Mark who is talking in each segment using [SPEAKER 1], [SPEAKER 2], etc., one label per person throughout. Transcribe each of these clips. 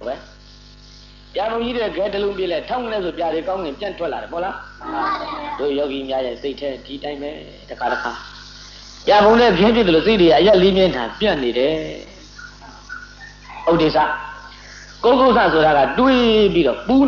[SPEAKER 1] ပြာပုံကြီးတဲ့ခဲတလုံးပြလဲထောင်းလဲဆိုပြာတွေကောင်းငင်ပြန့်ထွက်လာတယ်ပေါ့လားတို့ယောဂီများရဲ့စိတ်ထဲဒီတိုင်းပဲတခါတခါပြာပုံနဲ့ပြင်းပြတယ်လို့စိတ်တွေအရက်လေးမြင်းထန်ပြန့်နေတယ်ဥဒိစ္စကုက္ကုဆဆိုတာကတွေးပြီးတော့ပူး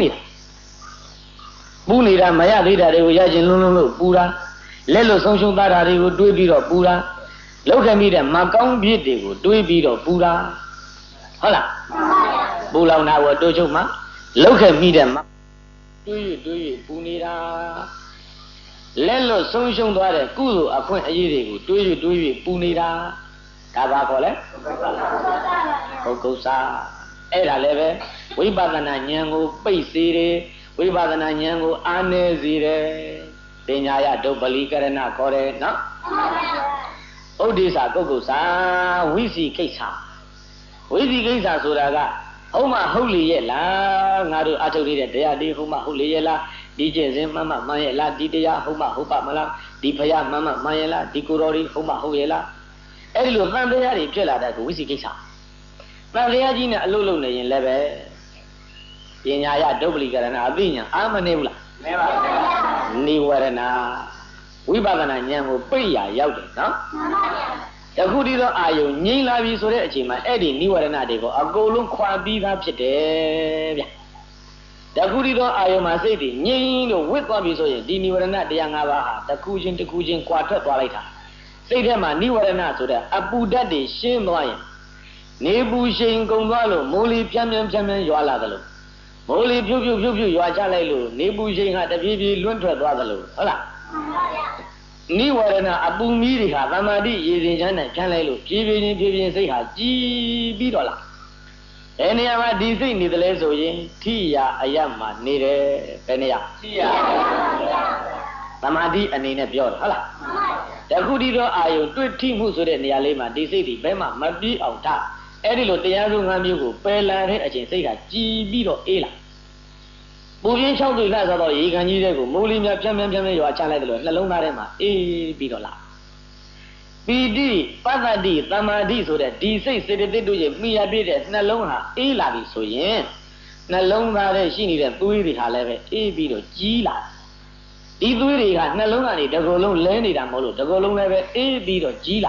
[SPEAKER 1] နေတာမရသေးတာတွေကိုရခြင်းလုံးလို့ပူတာလက်လို့ဆုံးရှုံးသားတာတွေကိုတွေးပြီးတော့ပူတာလောက်ခဲ့မိတဲ့မကောင်းပြစ်တွေကိုတွေးပြီးတော့ပူတာဟုတ်လားပူလောင်တာကိုတိုးချုပ်မှလောက်ခဲ့မိတဲ့တွေးပူနေတာလက်လို့ဆုံးရှုံးသွားတဲ့ကုသိုလ်အခွင့်အရေးတွေကိုတွေးပူနေတာဒါပါခေါ်လဲပုဂ္ဂုဆာအဲ့ဒါလည်းပဲဝိပဿနာဉာဏ်ကိုပိတ်စေတယ်ဝိပဿနာဉာဏ်ကိုအားနည်းစေတယ်ပညာယဒုပ္ပလိကရဏခေါ်တယ်နော်ဥဒိစ္စပုဂ္ဂုဆာဝိစီကိစ္စဆိုတာကဟုတ်မှဟုတ်လေရဲ့လားငါတို့အထုတ်နေတဲ့တရားဒီဟုတ်မှဟုတ်လေရဲ့လားဒီကျင့်စဉ်မှန်မှန်ရဲ့လားဒီတရားဟုတ်မှဟုတ်ပါမလားဒီဖယားမှန်မှန်ရဲ့လားဒီကိုယ်တော်ဒီဟုတ်မှဟုတ်ရဲ့လားအဲ့ဒီလိုသံတရားတွေဖြစ်လာတဲ့ကိုဝိစီကိစ္စသံတရားကြီးနဲ့အလုပ်လုပ်နေရင်လည်းပဲပညာယဒုပ္ပလိကရဏအသိဉာဏ်အာမနေဘူးလားနေပါဘူးနိဝရဏဝိပဿနာဉာဏ်ကိုပိတ်ရရောက်တယ်နော်တခုတည်းသောအာယုံငြိမ့်လာပြီဆိုတဲ့အချိန်မှာအဲ့ဒီနိဝရဏတွေကိုအကုန်လုံးခွာပြီးသားဖြစ်တယ်ဗျတခုတည်းသောအာယုံမှာစိတ်တွေငြိမ့်လို့ဝစ်သွားပြီဆိုရင်ဒီနိဝရဏတရား၅ပါးဟာတခုချင်းကွာထွက်သွားလိုက်တာစိတ်ထဲမှာနိဝရဏဆိုတဲ့အပူဓာတ်တွေရှင်းသွားရင်နေပူရှိန်ကုန်သွားလို့မိုးလီဖြန်းရွာလာတယ်လို့မိုးလီဖြူရွာချလိုက်လို့နေပူရှိန်ဟာတပြေးပြေးလွန့်ထွက်သွားတယ်လို့ဟုတ်လားနိဝရဏအပူမီးတွေဟာသမာဓိရေစဉ်ချမ်းနဲ့ဖြန်းလိုက်လို့ပြေးပြေးချင်းစိတ်ဟာကြည်ပြီးတော့လားဘယ်နေရာမှာဒီစိတ်နေတယ်လဲဆိုရင်ထိရာအယမှာနေတယ်ဘယ်နေရာထိရာသမာဓိအနေနဲ့ပြောတယ်ဟုတ်လားတခုတည်းသောအာယုတွေ့ထိမှုဆိုတဲ့နေရာလေးမှာဒီစိတ်ဒီဘယ်မှမပြေးအောင်ထားအဲ့ဒီလိုတရားစုငါးမျိုးကိုပယ်လာတဲ့အချိန်စိတ်ကကြည်ပြီးတော့အေးလာပူပြင်း၆တွေ့လာဆိုတော့ရေခံကြီးတဲ့ကိုမိုးလေးများဖြန်းရွာချလိုက်တယ်လို့နှလုံးသားထဲမှာအေးပြီးတော့လာပီတိပတ္တတိသမာဓိဆိုတဲ့ဒီစိတ်စေတသိက်တို့ရဲ့မိရပြည့်တဲ့နှလုံးဟာအေးလာပြီဆိုရင်နှလုံးသားထဲရှိနေတဲ့သွေးတွေဟာလည်းပဲအေးပြီးတော့ကြီးလာဒီသွေးတွေကနှလုံးကနေတကောလုံးလဲနေတာမဟုတ်လို့တကောလုံးလည်းပဲအေးပြီးတော့ကြီးလာ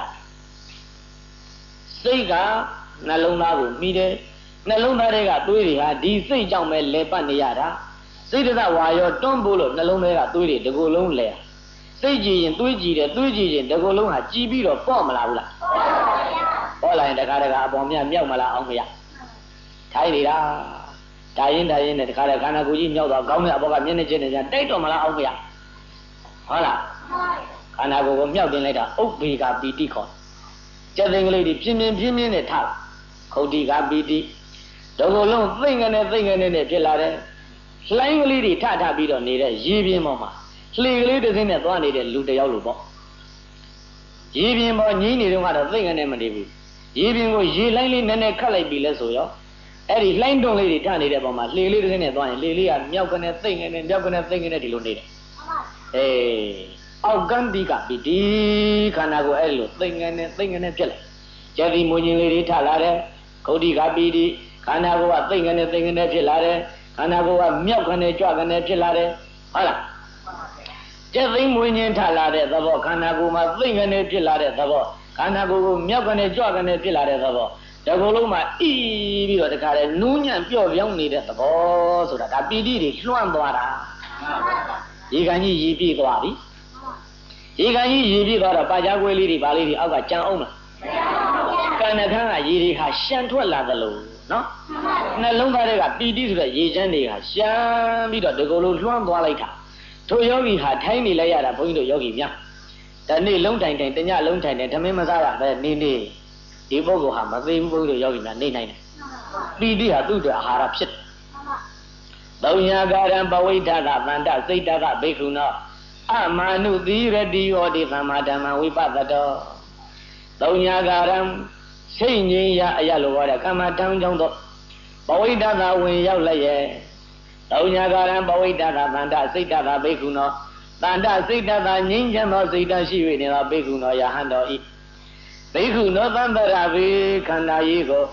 [SPEAKER 1] စိတ်ကနှလုံးသားကိုမိတယ်နှလုံးသားတွေကသွေးတွေဟာဒီစိတ်ကြောင့်ပဲလဲပတ်နေရတာစိတ်တဝါရောတွန်းပို့လို့နှလုံးတွေကသွေးတွေတကောလုံးလဲစိတ်ကြည်ရင်သွေးကြည်တယ်သွေးကြည်ရင်တကောလုံးဟာကြည်ပြီးတော့ပေါ့မလာဘူးလားပေါ့လာရင်တခါအပေါ်မြမြောက်မလားအောင်မရထိုင်နေတာဒါရင်နဲ့တခါခန္ဓာကိုယ်ကြီးမြောက်တော့ကောင်းတဲ့အပေါ်ကမျက်နှာချင်းနဲ့တိုက်တော့မလားအောင်မရဟုတ်လားခန္ဓာကိုယ်ကိုမြောက်တင်လိုက်တာဥပ္ပေကပီတိခေါ်ကျက်သိင်္ဂလေးတွေပြင်းနဲ့ထားလာခုတ်တိကပီတိတကောလုံးသိမ့်ငနဲ့ဖြစ်လာတယ်လှိုင်းကလေးတွေထပြီးတော့နေတဲ့ရေပြင်းပေါ်မှာလှေကလေးတစ်စင်းနဲ့သွားနေတဲ့လူတယောက်လိုပေါ့ရေပြင်းပေါ်ညင်းနေတော့ကတော့သိမ့်ငနဲ့မနေဘူးရေပြင်းကိုရေလှိုင်းလေးနည်းနည်းခတ်လိုက်ပြီလဲဆိုရောအဲ့ဒီလှိုင်းတွန်းလေးတွေထနေတဲ့ပုံမှာလှေလေးတစ်စင်းနဲ့သွားရင်လှေလေးကမြောက်ကနေသိမ့်ငနဲ့ဒီလိုနေတယ်အေးအောက်ကန်းဒီကပီတိခန္ဓာကိုယ်အဲ့လိုသိမ့်ငနဲ့ဖြစ်လိုက်ကျက်ဒီမွေညင်လေးတွေထလာတယ်ခုတ်တိကပီတိခန္ဓာကိုယ်ကသိမ့်ငနဲ့ဖြစ်လာတယ်ခန္ဓာကိုယ်ကမြောက်ကနေကြွကနေဖြစ်လာတယ်ဟုတ်လားကျက်သိမ့်မွေညင်ထလာတဲ့သဘောခန္ဓာကိုယ်မှာသိမ့်ငနဲ့ဖြစ်လာတဲ့သဘောခန္ဓာကိုယ်ကိုမြောက်ကနေကြွကနေဖြစ်လာတဲ့သဘောတကူလုံးမှာအီးပြီးတော့တခါလေနူးညံ့ပျော့ပြောင်းနေတဲ့သဘောဆိုတာဒါပီတိတွေလွှမ်းသွားတာရေခံကြီးရေပြည့်သွားပြီရေခံကြီးရေပြည့်သွားတော့ပါကြားကွဲလေးတွေဗာလေးတွေအောက်ကကြံအောင်မလားကံနှခမ်းကရေတွေဟာရှံထွက်လာသလိုနော်နှလုံးသားတွေကပီတိဆိုတဲ့ရေချမ်းတွေကရှမ်းပြီးတော့တကူလုံးလွှမ်းသွားလိုက်တာထိုယောဂီဟာထိုင်းနေလိုက်ရတာဘုန်းကြီးတို့ယောဂီများတနေ့လုံးတိုင်တညလုံးတိုင်ထမင်းမစားရပဲနေဒီပုဂ္ဂိုလ်ဟာမသိဘူးဘုန်းကြီးတို့ယောဂီများနေနိုင်တယ်ပီတိဟာသူ့အတွက်အာဟာရဖြစ်သုံးညာကာရံပဝိဋ္ဌသဗန္တစိတ်တကဘိက္ခုနောအမာနုသီရတိဟောတိသမ္မာဓမ္မဝိပဿတောသုံးညာကာရံစိတ်ငြိမ်းရအရလိုဟောတဲ့ကမ္မထံကြောင့်တော့ပဝိဋ္ဌသဝင်ရောက်လိုက်ရဲ့သုံးညာကာရံပဝိဋ္ဌသဗန္တစိတ်တကဘိက္ခုနောတန္တစိတ်တကငြိမ်းချမ်းသောစိတ်တရှိ၍နေသောဘိက္ခုနောယဟန်တော်ဤဘိက္ခုနောသံတရဝေခန္ဓာကြီးကို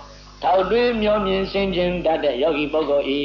[SPEAKER 1] ထောက်တွေးမျောမြင်စင်ကြင်တတ်တဲ့ယောဂီပုဂ္ဂိုလ်ဤ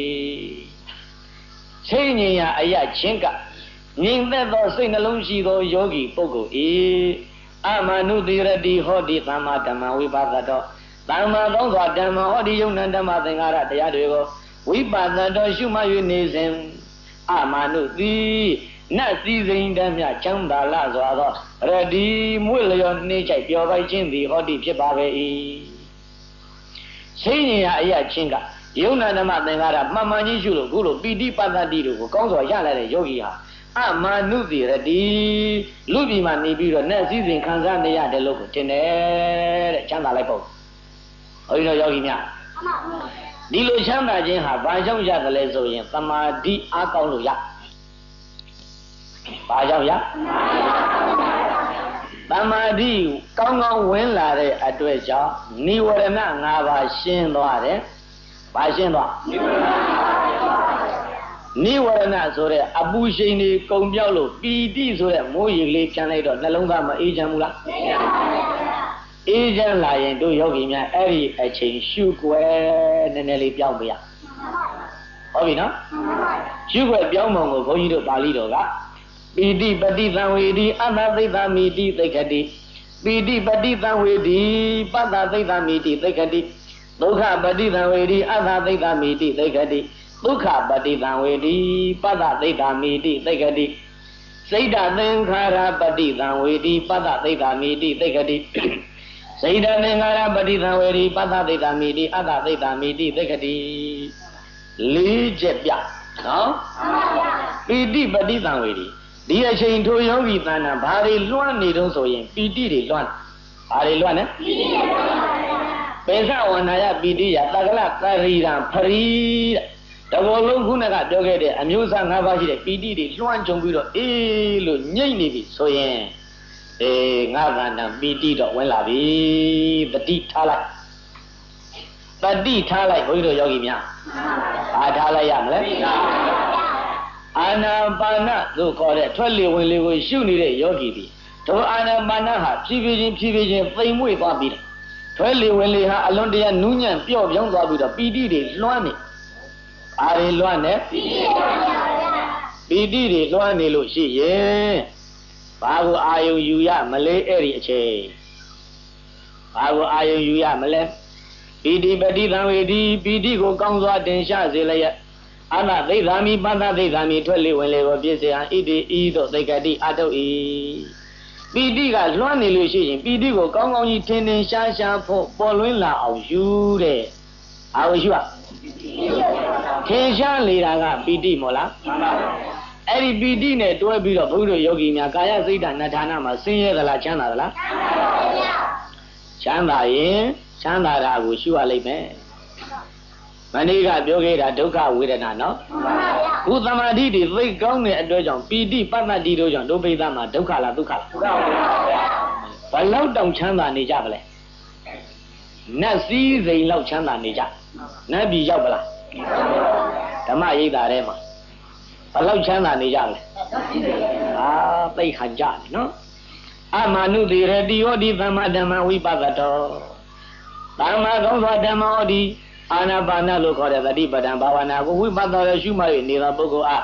[SPEAKER 1] စိတ်ငြိမ်ရာအရာချင်းကငြိမ်သက်သောစိတ်နှလုံးရှိသောယောဂီပုဂ္ဂိုလ်ဤအမနုတိရတိဟောတိသမ္မာဓမ္မဝိပါဒတောသမ္မာသောစွာဓမ္မဟောတိယုံနံဓမ္မသင်္ကာရတရားတွေကိုဝိပါဒတောရှုမှတ်၍နေစဉ်အမနုတိနတ်စည်းစိမ်တည်းမြချမ်းသာလာစွာသောရတိမွေလျောနှိမ့်ချိုက်ပျော်ပိုက်ခြင်းသည်ဟောတိဖြစ်ပါပေ၏စိတ်ဉာဏ်အရာချင်းကယုံနာဓမ္မသင်္ကာရမှန်မှန်ကြီးရှုလို့ခုလိုပိဋိပတ္တိတို့ကိုကောင်းစွာရလာတဲ့ယောဂီဟာအမနုတိရတိလူပြည်မှာနေပြီးတော့နတ်စည်းစိမ်ခံစားနေရတယ်လို့ကိုတင်တယ်တဲ့ချမ်းသာလိုက်ပေါ့ဘုန်းကြီးတို့ယောဂီများဒီလိုချမ်းသာခြင်းဟာဘာကြောင့်ရတယ်လဲဆိုရင်သမာဓိအားကောင်းလို့ရဘာကြောင့်ရသမာဓိကောင်းကောင်းဝင်လာတဲ့အတွက်ကြောင့်နိဝရဏ၅ပါးရှင်းသွားတယ်ဘာရှင်းသွားနိဝရဏဆိုတဲ့အပူရှိန်တွေကုံပြောက်လို့ပီတိဆိုတဲ့မိုးရေလေးပြန်လိုက်တော့နှလုံးသားမအေးချမ်းဘူးလားအေးချမ်းလာရင်တို့ယောဂီများအဲ့ဒီအချိန်ရှုွယ်နည်းနည်းလေးပြောင်းပြရဟုတ်ပြီနော်ရှုွယ်ပြောင်းပုံကိုဘုန်းကြီးတို့ပါဠိတော်ကပိဋိပတိသံဝေဒီအတ္တသိတ္တမိတိသိက္ခတိပိဋိပတိသံဝေဒီပတ္တသိတ္တမိတိသိက္ခတိဒုက္ခပတိသံဝေဒီအတ္တသိတ္တမိတိသိက္ခတိဒုက္ခပတိသံဝေဒီပတ္တသိတ္တမိတိသိက္ခတိစိတ်တသင်္ခါရပတိသံဝေဒီပတ္တသိတ္တမိတိသိက္ခတိစိတ်တသင်္ခါရပတိသံဝေဒီပတ္တသိတ္တမိတိအတ္တသိတ္တမိတိသိက္ခတိလေးချက်ပြနော်ပိဋိပတိသံဝေဒီဒီအချိန်ထိုယောဂီတဏ္ဍာဘာတွေလွှမ်းနေတော့ဆိုရင်ပီတိတွေလွှမ်းဘာတွေလွှမ်းလဲပီတိတွေလွှမ်းပါဗျာပေသဝန္နာယပီတိယတက္ကလသရိရံဖရီတဲ့တဘောလုံးခုနကပြောခဲ့တဲ့အမျိုးအစား၅ပါးရှိတဲ့ပီတိတွေလွှမ်းကြုံပြီးတော့အေးလို့ညှိနေပြီဆိုရင်ငါကဏ္ဍပီတိတော့ဝင်လာပြီတတိထားလိုက်တတိထားလိုက်ဘုန်းကြီးတို့ယောဂီများဘာထားလိုက်ရမလဲအာနာပါနလို့ခေါ်တဲ့ထွက်လေဝင်လေကိုရှုနေတဲ့ယောဂီဒီတို့အာနာပါနဟာဖြည်းဖြည်းချင်းသိမ်မွေ့သွားပြီးတယ်ထွက်လေဝင်လေဟာအလွန်တရာနူးညံ့ပျော့ပြောင်းသွားပြီးတော့ပီတိတွေလွှမ်းနေအားတွေလွှမ်းနေပီတိတွေလွှမ်းနေလို့ရှိရင်ဘာကိုအာယုံယူရမလဲအဲ့ဒီအချိန်ဘာကိုအာယုံယူရမလဲပိဋိပတိသံဝေဒီပီတိကိုကောင်းစွာတင်ရှားစေလျက်အတ္တသိက္ခာမိပတ္တသိက္ခာမိထွက်လေဝင်လေကိုပြည့်စေဟံဣတိဤသို့သိက္ခတိအတုဤပီတိကလွှမ်းနေလို့ရှိရင်ပီတိကိုကောင်းကောင်းကြီးထင်ထင်ရှားရှားဖို့ပေါ်လွင်လာအောင်ယူတဲ့အာဝရှိထင်ရှားလေတာကပီတိမို့လားအဲ့ဒီပီတိနဲ့တွဲပြီးတော့ဘုရားယောဂီများကာယစိတ်ဓာတ်နဌာနမှာဆင်းရဲသလားချမ်းသာသလားချမ်းသာရင်ချမ်းသာတာကိုရှုရလိမ့်မယ်မနေ့ကပြောခဲ့တာဒုက္ခဝေဒနာနော်ခုသမာဓိတွေသိကောင်းတဲ့အတွက်ကြောင့်ပီတိပတ္တတိတို့ကြောင့်ဒုပိသမှာဒုက္ခလားဒုက္ခလားဘယ်လောက်တောင်ချမ်းသာနေကြပါလဲနတ်စည်းစိမ်လောက်ချမ်းသာနေကြနတ်ပြည်ရောက်ပလားဓမ္မရိပ်သာထဲမှာဘယ်လောက်ချမ်းသာနေကြလဲသိခံကြတယ်နော်အမနုတိရတိဟောတိသမ္မာဓမ္မဝိပဿတောသမ္မာကောင်းစွာဓမ္မဟောတိအာနာပါနလို့ခေါ်တဲ့သတိပဋ္ဌာန်ဘာဝနာကိုဝိပဿနာရှုမှတ်၍နေသောပုဂ္ဂိုလ်အား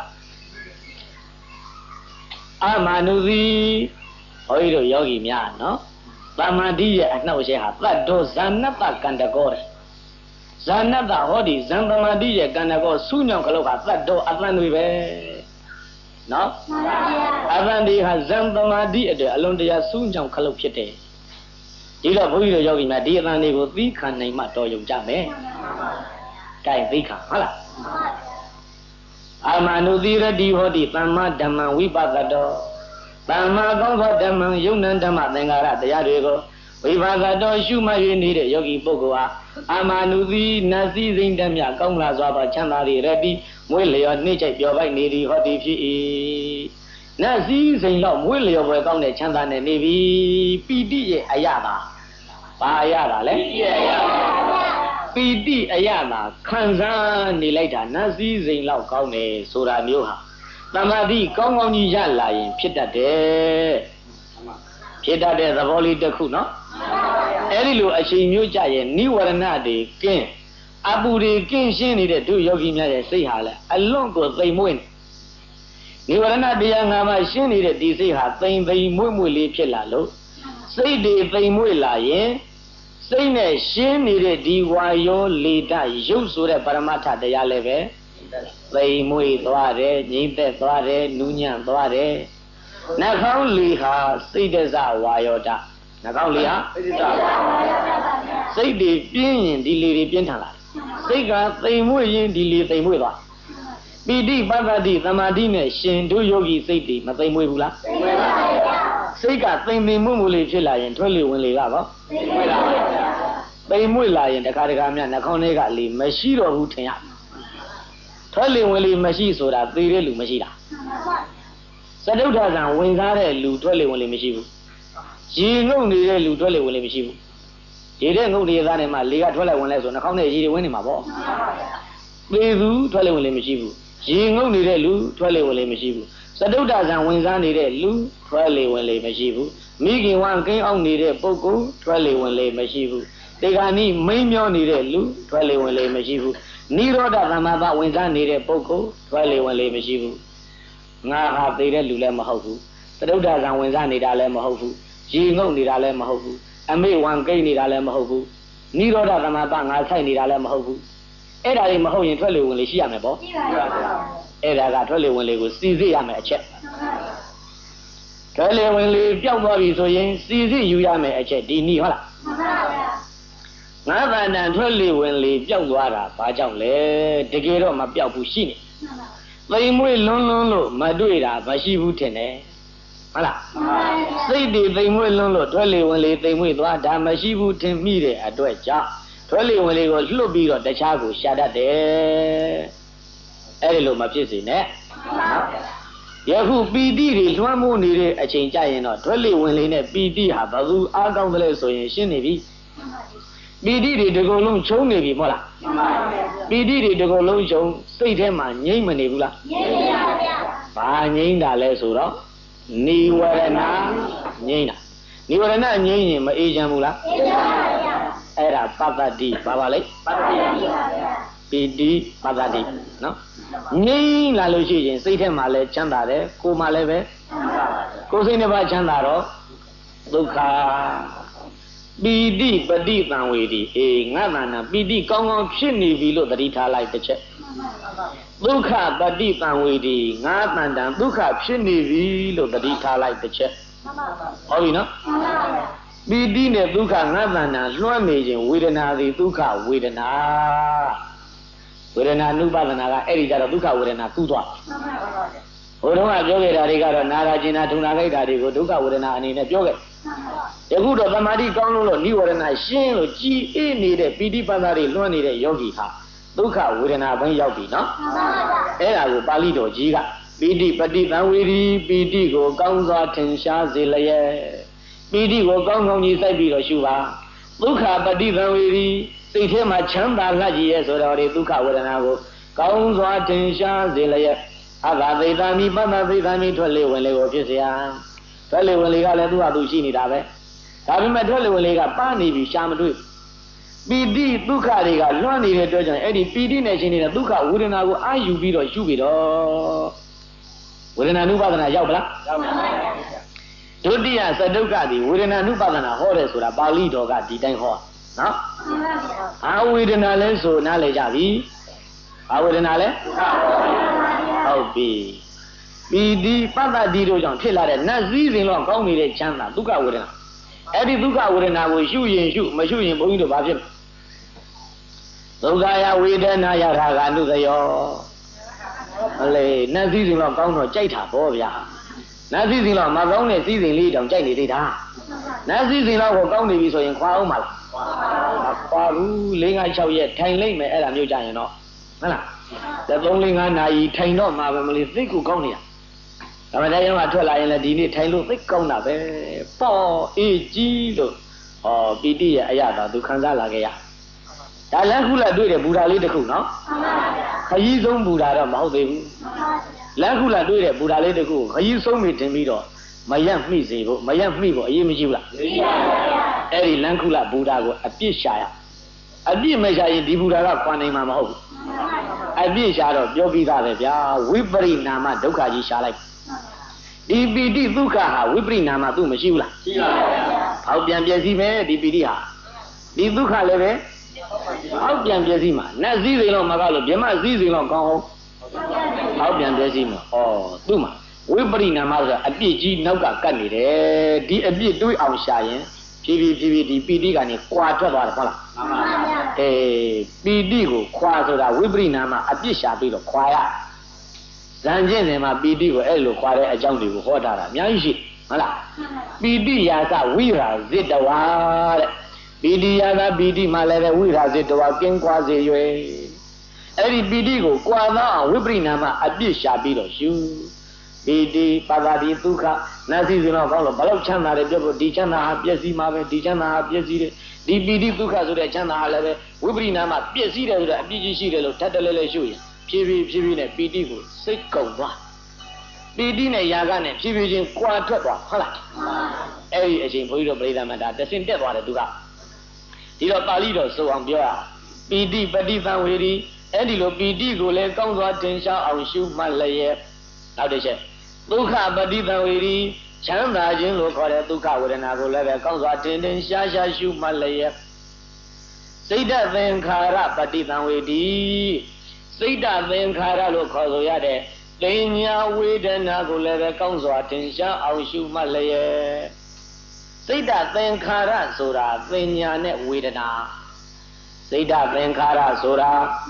[SPEAKER 1] အမနုတိဘုန်းကြီးတို့ယောဂီများနော်သမာဓိရဲ့အနှောက်အယှက်ဟာသတ္တောဇာနတ္တကန္တကောတဲ့ဇာနတ္တဟောဒီဇံသမာဓိရဲ့ကန္တကောစုညောင်ခလုတ်ဟာသတ္တောအတန်တွေပဲနော်အတန်ဒီဟာဇံသမာဓိအတွက်အလုံးတရားစုညောင်ခလုတ်ဖြစ်တယ်ဒီတော့ဘုန်းကြီးတို့ယောဂီများဒီအတန်တွေကိုသိခံနိုင်မှတော်ရုံကြမယ်ကဲသိခံဟုတ်လားအာမနုတိရတိဟောတိသမ္မာဓမ္မဝိပဿတောသမ္မာကောင်းသောဓမ္မယုံနံဓမ္မသင်္ကာရတရားတွေကိုဝိပဿတောရှုမှတ်၍နေတဲ့ယောဂီပုဂ္ဂိုလ်ဟာအာမနုတိနတ်စည်းစိမ်တမြကောင်းလာစွာသောချမ်းသာတွေရတိမွေးလျော်နှိမ့်ချိုက်ပျော်ပိုက်နေသည်ဟောတိဖြစ်၏နတ်စည်းစိမ်တော့မွေးလျော်ပွဲကောင်းတဲ့ချမ်းသာနဲ့နေပြီပီတိရဲ့အရသာဘာအရသာလဲပီတိအရသာခံစားနေလိုက်တာနတ်စည်းစိမ်လောက်ကောင်းတယ်ဆိုတာမျိုးဟာသမာဓိကောင်းကောင်းကြီးရလာရင်ဖြစ်တတ်တယ်ဖြစ်တတ်တဲ့သဘောလေးတစ်ခုနော်အဲ့ဒီလိုအချိန်မျိုးကြရဲ့နိဝရဏတွေကင်းအပူတွေကင်းရှင်းနေတဲ့တို့ယောဂီများရဲ့စိတ်ဟာလဲအလွန်ကိုသိမ်မွေ့နိဝရဏတရား၅ပါးရှင်းနေတဲ့ဒီစိတ်ဟာသိမ်မွေ့မွေ့လေးဖြစ်လာလို့စိတ်တွေသိမ်မွေ့လာရင်စိတ်နဲ့ရှင်းနေတဲ့ဒီဝါယောလေတရုပ်ဆိုတဲ့ပရမတ္ထတရားလည်းပဲသိမ်မွေ့သွားတယ်ငြိမ့်သက်သွားတယ်နူးညံ့သွားတယ်နှာခေါင်းလေဟာစိတ်တစဝါယောတနှာခေါင်းလေဟာစိတ်တွေပြင်းရင်ဒီလေတွေပြင်းထန်လာစိတ်ကသိမ်မွေ့ရင်ဒီလေသိမ်မွေ့သွားပီတိပတ္တိသမာဓိနဲ့ရှင်တို့ယောဂီစိတ်တွေမသိမ်မွေ့ဘူးလားသိမ်မွေ့ပါဗျာစိတ်ကသိမ်မွေ့မှုလေးဖြစ်လာရင်ထွက်လေဝင်လေကပေါ့သိမ်မွေ့ပါဗျာသိမ်မွေ့လာရင်တခါတခါများနှာခေါင်းထဲကလေမရှိတော့ဘူးထင်ရထွက်လေဝင်လေမရှိဆိုတာသေတဲ့လူမရှိတာစတုထဇံဝင်စားတဲ့လူထွက်လေဝင်လေမရှိဘူးရေငုံနေတဲ့လူထွက်လေဝင်လေမရှိဘူးရေတဲ့ငုံနေတဲ့သားနဲ့မှလေကထွက်လိုက်ဝင်လိုက်ဆိုနှာခေါင်းထဲရေတွေဝင်နေမှာပေါ့သေသူထွက်လေဝင်လေမရှိဘူးရေငုံနေတဲ့လူထွက်လေဝင်လေမရှိဘူးစတုထဇံဝင်စားနေတဲ့လူထွက်လေဝင်လေမရှိဘူးမိခင်ဝံကိန်းအောင်နေတဲ့ပုဂ္ဂိုလ်ထွက်လေဝင်လေမရှိဘူးတေဂာနိမိမ့်မျောနေတဲ့လူထွက်လေဝင်လေမရှိဘူးနိရောဓသမဘဝင်စားနေတဲ့ပုဂ္ဂိုလ်ထွက်လေဝင်လေမရှိဘူးငါဟာသေးတဲ့လူလည်းမဟုတ်ဘူးသရုဒ္ဓဇံဝင်စားနေတာလည်းမဟုတ်ဘူးရေငုံနေတာလည်းမဟုတ်ဘူးအမေဝံကိန်းနေတာလည်းမဟုတ်ဘူးနိရောဓသမဘငါဆိုင်နေတာလည်းမဟုတ်ဘူးအဲ့ဒါတွေမဟုတ်ရင်ထွက်လေဝင်လေရှိရမယ်ပေါ့ရှိပါပါအဲ့ဒါကထွက်လေဝင်လေကိုစီစစ်ရမယ်အချက်ထွက်လေဝင်လေပျောက်သွားပြီဆိုရင်စီစစ်ယူရမယ်အချက်ဒီနည်းဟုတ်လားမှန်ပါဗျာငါးပါးတန်ထွက်လေဝင်လေပျောက်သွားတာဘာကြောင့်လဲတကယ်တော့မပျောက်ဘူးရှိနေသိမ်မွေ့လွန်းလို့မတွေ့တာမရှိဘူးထင်တယ်ဟုတ်လားစိတ်တွေသိမ်မွေ့လွန်းလို့ထွက်လေဝင်လေသိမ်မွေ့သွားဒါမရှိဘူးထင်မိတဲ့အတွက်ကြောင့်ထွက်လေဝင်လေကိုလွတ်ပြီးတော့တခြားကိုရှာတတ်တယ်အဲ့ဒီလိုမဖြစ်စေနဲ့ယခုပီတိတွေလွှမ်းမိုးနေတဲ့အချိန်ကြရင်တော့ထွက်လေဝင်လေနဲ့ပီတိဟာဘယ်သူအားကောင်းတယ်လဲဆိုရင်ရှင်းနေပြီပီတိတွေဒီကုလုံးချုံနေပြီမဟုတ်လားပီတိတွေဒီကုလုံးချုံစိတ်ထဲမှာငြိမ့်မနေဘူးလားငြိမ့်ပါဗျာဘာငြိမ့်တာလဲဆိုတော့နိဝရဏငြိမ့်တာနိဝရဏငြိမ့်ရင်မအေးချမ်းဘူးလားအေးချမ်းပါဗျာအဲ့ဒါပတ္တတိဘာပါလဲပတ္တတိပါဗျာပီတိပတ္တတိနော်ငြိမ့်လာလို့ရှိရင်စိတ်ထဲမှာလည်းချမ်းသာတယ်ကိုယ်မှာလည်းပဲကိုယ်စိတ်နှစ်ပါးချမ်းသာတော့ဒုက္ခပီတိပฏิတံဝေဒီအေးငါမှန်တာပီတိကောင်းကောင်းဖြစ်နေပြီလို့သတိထားလိုက်တစ်ချက်ဒုက္ခပฏิတံဝေဒီငါမှန်တာဒုက္ခဖြစ်နေပြီလို့သတိထားလိုက်တစ်ချက်ဟုတ်ပြီနော်ပီတိနဲ့ဒုက္ခငါမှန်တာလွှမ်းနေခြင်းဝေဒနာသည်ဒုက္ခဝေဒနာဝေဒနာနုပါဒနာကအဲ့ဒီကြတော့ဒုက္ခဝေဒနာကူးသွားဟိုတုန်းကပြောခဲ့တာတွေကတော့နာရာကျင်နာထုံနာလိုက်တာတွေကိုဒုက္ခဝေဒနာအနေနဲ့ပြောခဲ့ယခုတော့သမာဓိကောင်းလို့နိဝရဏရှင်းလို့ကြည်အေးနေတဲ့ပီတိပန္နတွေလွှမ်းနေတဲ့ယောဂီဟာဒုက္ခဝေဒနာဘင်းရောက်ပြီနော်အဲ့ဒါကိုပါဠိတော်ကြီးကပီတိပฏิတံဝေဒီပီတိကိုကောင်းစွာထင်ရှားစေလျက်ပီတိကိုကောင်းကောင်းကြီးစိုက်ပြီးတော့ရှုပါဒုက္ခပฏิတံဝေဒီစိတ်ထဲမှာချမ်းသာလှကြီးရဲ့ဆိုတော့ဒီဒုက္ခဝေဒနာကိုကောင်းစွာထင်ရှားစေလျက်အဘသေတမိပတ္တသေတမိထွက်လေဝင်လေကိုဖြစ်เสียထွက်လေဝင်လေကလည်းသူ့ဟာသူရှိနေတာပဲဒါပေမဲ့ထွက်လေဝင်လေကပန်းနေပြီရှာမတွေ့ပီတိဒုက္ခတွေကလွှမ်းနေတဲ့အတွက်ကြောင့်အဲ့ဒီပီတိနဲ့ရှင်းနေတဲ့ဒုက္ခဝေဒနာကိုအာယူပြီးတော့ရှုပြီးတော့ဝေဒနာနုပါဒနာရောက်ပလားရောက်ပါပါဒုတိယသဒုက္ခဒီဝေဒနာနုပါဒနာဟောတယ်ဆိုတာပါဠိတော်ကဒီတိုင်းဟောနော်အာဝေဒနာလဲဆိုနားလည်ကြပြီအာဝေဒနာလဲဟုတ်ပြီပီတိပတ္တတိတို့ကြောင့်ဖြစ်လာတဲ့နတ်စည်းစိမ်လောက်ကောင်းနေတဲ့ချမ်းသာဒုက္ခဝေဒနာအဲ့ဒီဒုက္ခဝေဒနာကိုရှုရင်ရှုမရှုရင်ဘုန်းကြီးတို့ဘာဖြစ်ဒုက္ခယဝေဒနာယထာကနုသယောအလေနတ်စည်းစိမ်လောက်ကောင်းတော့ကြိုက်တာပေါ့ဗျာနတ်စည်းစိမ်လောက်မကောင်းတဲ့စည်းစိမ်လေးတောင်ကြိုက်နေသေးတာနတ်စည်းစိမ်လောက်ကိုကောင်းနေပြီဆိုရင်ခွာအောင်မလားခွာဘူး၄၅၆ရက်ထိုင်လိုက်မယ်အဲ့ဒါမျိုးကြရင်တော့ဟုတ်လား3 4 5နာရီထိုင်တော့မှာပဲမလေးသိကိုကောင်းနေတာဒါမှတရားမှာထွက်လာရင်လည်းဒီနေ့ထိုင်လို့သိကောင်းတာပဲပေါ့အေးကြီးလို့ဟောပီတိရဲ့အရာသာသူခံစားလာခဲ့ရဒါလမ်းခုလာတွေ့တဲ့ဘူဓာလေးတစ်ခုနော်ခကြီးဆုံးဘူဓာတော့မဟုတ်သေးဘူးလမ်းခုလာတွေ့တဲ့ဘူဓာလေးတစ်ခုခကြီးဆုံးပြီတင်ပြီးတော့မရက်မိစေဖို့မရက်မိဖို့အရေးမကြီးဘူးလားအဲ့ဒီလန်ခုလဗုဒ္ဓကိုအပြစ်ရှာရအပြစ်မရှာရင်ဒီဗုဒ္ဓကခွာနိုင်မှာမဟုတ်ဘူးအပြစ်ရှာတော့ပြောပြီးသားပဲဗျာဝိပရိနာမဒုက္ခကြီးရှာလိုက်ဒီပီတိဒုက္ခဟာဝိပရိနာမသူ့မရှိဘူးလားရှိပါပါဗျာဟောက်ပြန်ပြည့်စည်မယ်ဒီပီတိဟာဒီဒုက္ခလည်းပဲဟောက်ပြန်ပြည့်စည်မှာနတ်စည်းစိမ်တော့မကလို့ဗြဟ္မစည်းစိမ်တော့ကောင်းအောင်ဟောက်ပြန်ပြည့်စည်မှာဩသူ့မှာဝိပရိနာမဆိုတာအပြစ်ကြီးနောက်ကကတ်နေတယ်ဒီအပြစ်တွေးအောင်ရှာရင်ဖြည်းဖြည်းဒီပီတိကနေကွာထွက်သွားတယ်ဟုတ်လားမှန်ပါဗျာပီတိကိုခွာဆိုတာဝိပရိနာမအပြစ်ရှာပြီးတော့ခွာရဇန်ကျင့်တယ်မှာပီတိကိုအဲ့လိုခွာတဲ့အကြောင်းတွေကိုဟောထားတာအများကြီးရှိဟုတ်လားပီတိယာသဝိရာဇိတဝါတဲ့ပီတိယာသပီတိမှာလည်းပဲဝိရာဇိတဝါကင်းကွာစေ၍အဲ့ဒီပီတိကိုကွာသောဝိပရိနာမအပြစ်ရှာပြီးတော့ယူပီတိပါဒတိဒုက္ခနာစီစင်တော့ကောင်းလို့ဘလောက်ချမ်းသာတယ်ပြောဖို့ဒီချမ်းသာဟာပျက်စီးမှာပဲဒီချမ်းသာဟာပျက်စီးတယ်ဒီပီတိဒုက္ခဆိုတဲ့ချမ်းသာဟာလည်းပဲဝိပရိနာမပျက်စီးတယ်ဆိုတဲ့အပြစ်ကြီးရှိတယ်လို့ထပ်တလဲလဲရှုရင်ဖြည်းဖြည်းနဲ့ပီတိကိုစိတ်ကုန်သွားပီတိနဲ့ຢာကနဲ့ဖြည်းဖြည်းချင်းကွာထွက်သွားဟုတ်လားအဲ့ဒီအချိန်ဘုန်းကြီးတို့ပြိဿမတာတဆင်တက်သွားတယ်သူကဒီတော့ပါဠိတော်ဆိုအောင်ပြောရပီတိပฏิသံဝေဒီအဲ့ဒီလိုပီတိကိုလည်းကောင်းစွာတင်ရှားအောင်ရှုမှတ်လျက်နောက်တစ်ချက်ဒုက္ခပฏิသံဝေဒီချမ်းသာခြင်းလို့ခေါ်တဲ့ဒုက္ခဝေဒနာကိုလည်းပဲကောင်းစွာတင်ရှားရှုမှတ်လျက်စိတ်သင်္ခါရပฏิသံဝေဒီစိတ်သင်္ခါရလို့ခေါ်ဆိုရတဲ့ပညာဝေဒနာကိုလည်းပဲကောင်းစွာတင်ရှားအောင်ရှုမှတ်လျက်စိတ်သင်္ခါရဆိုတာပညာနဲ့ဝေဒနာစိတ်သင်္ခါရဆိုတာ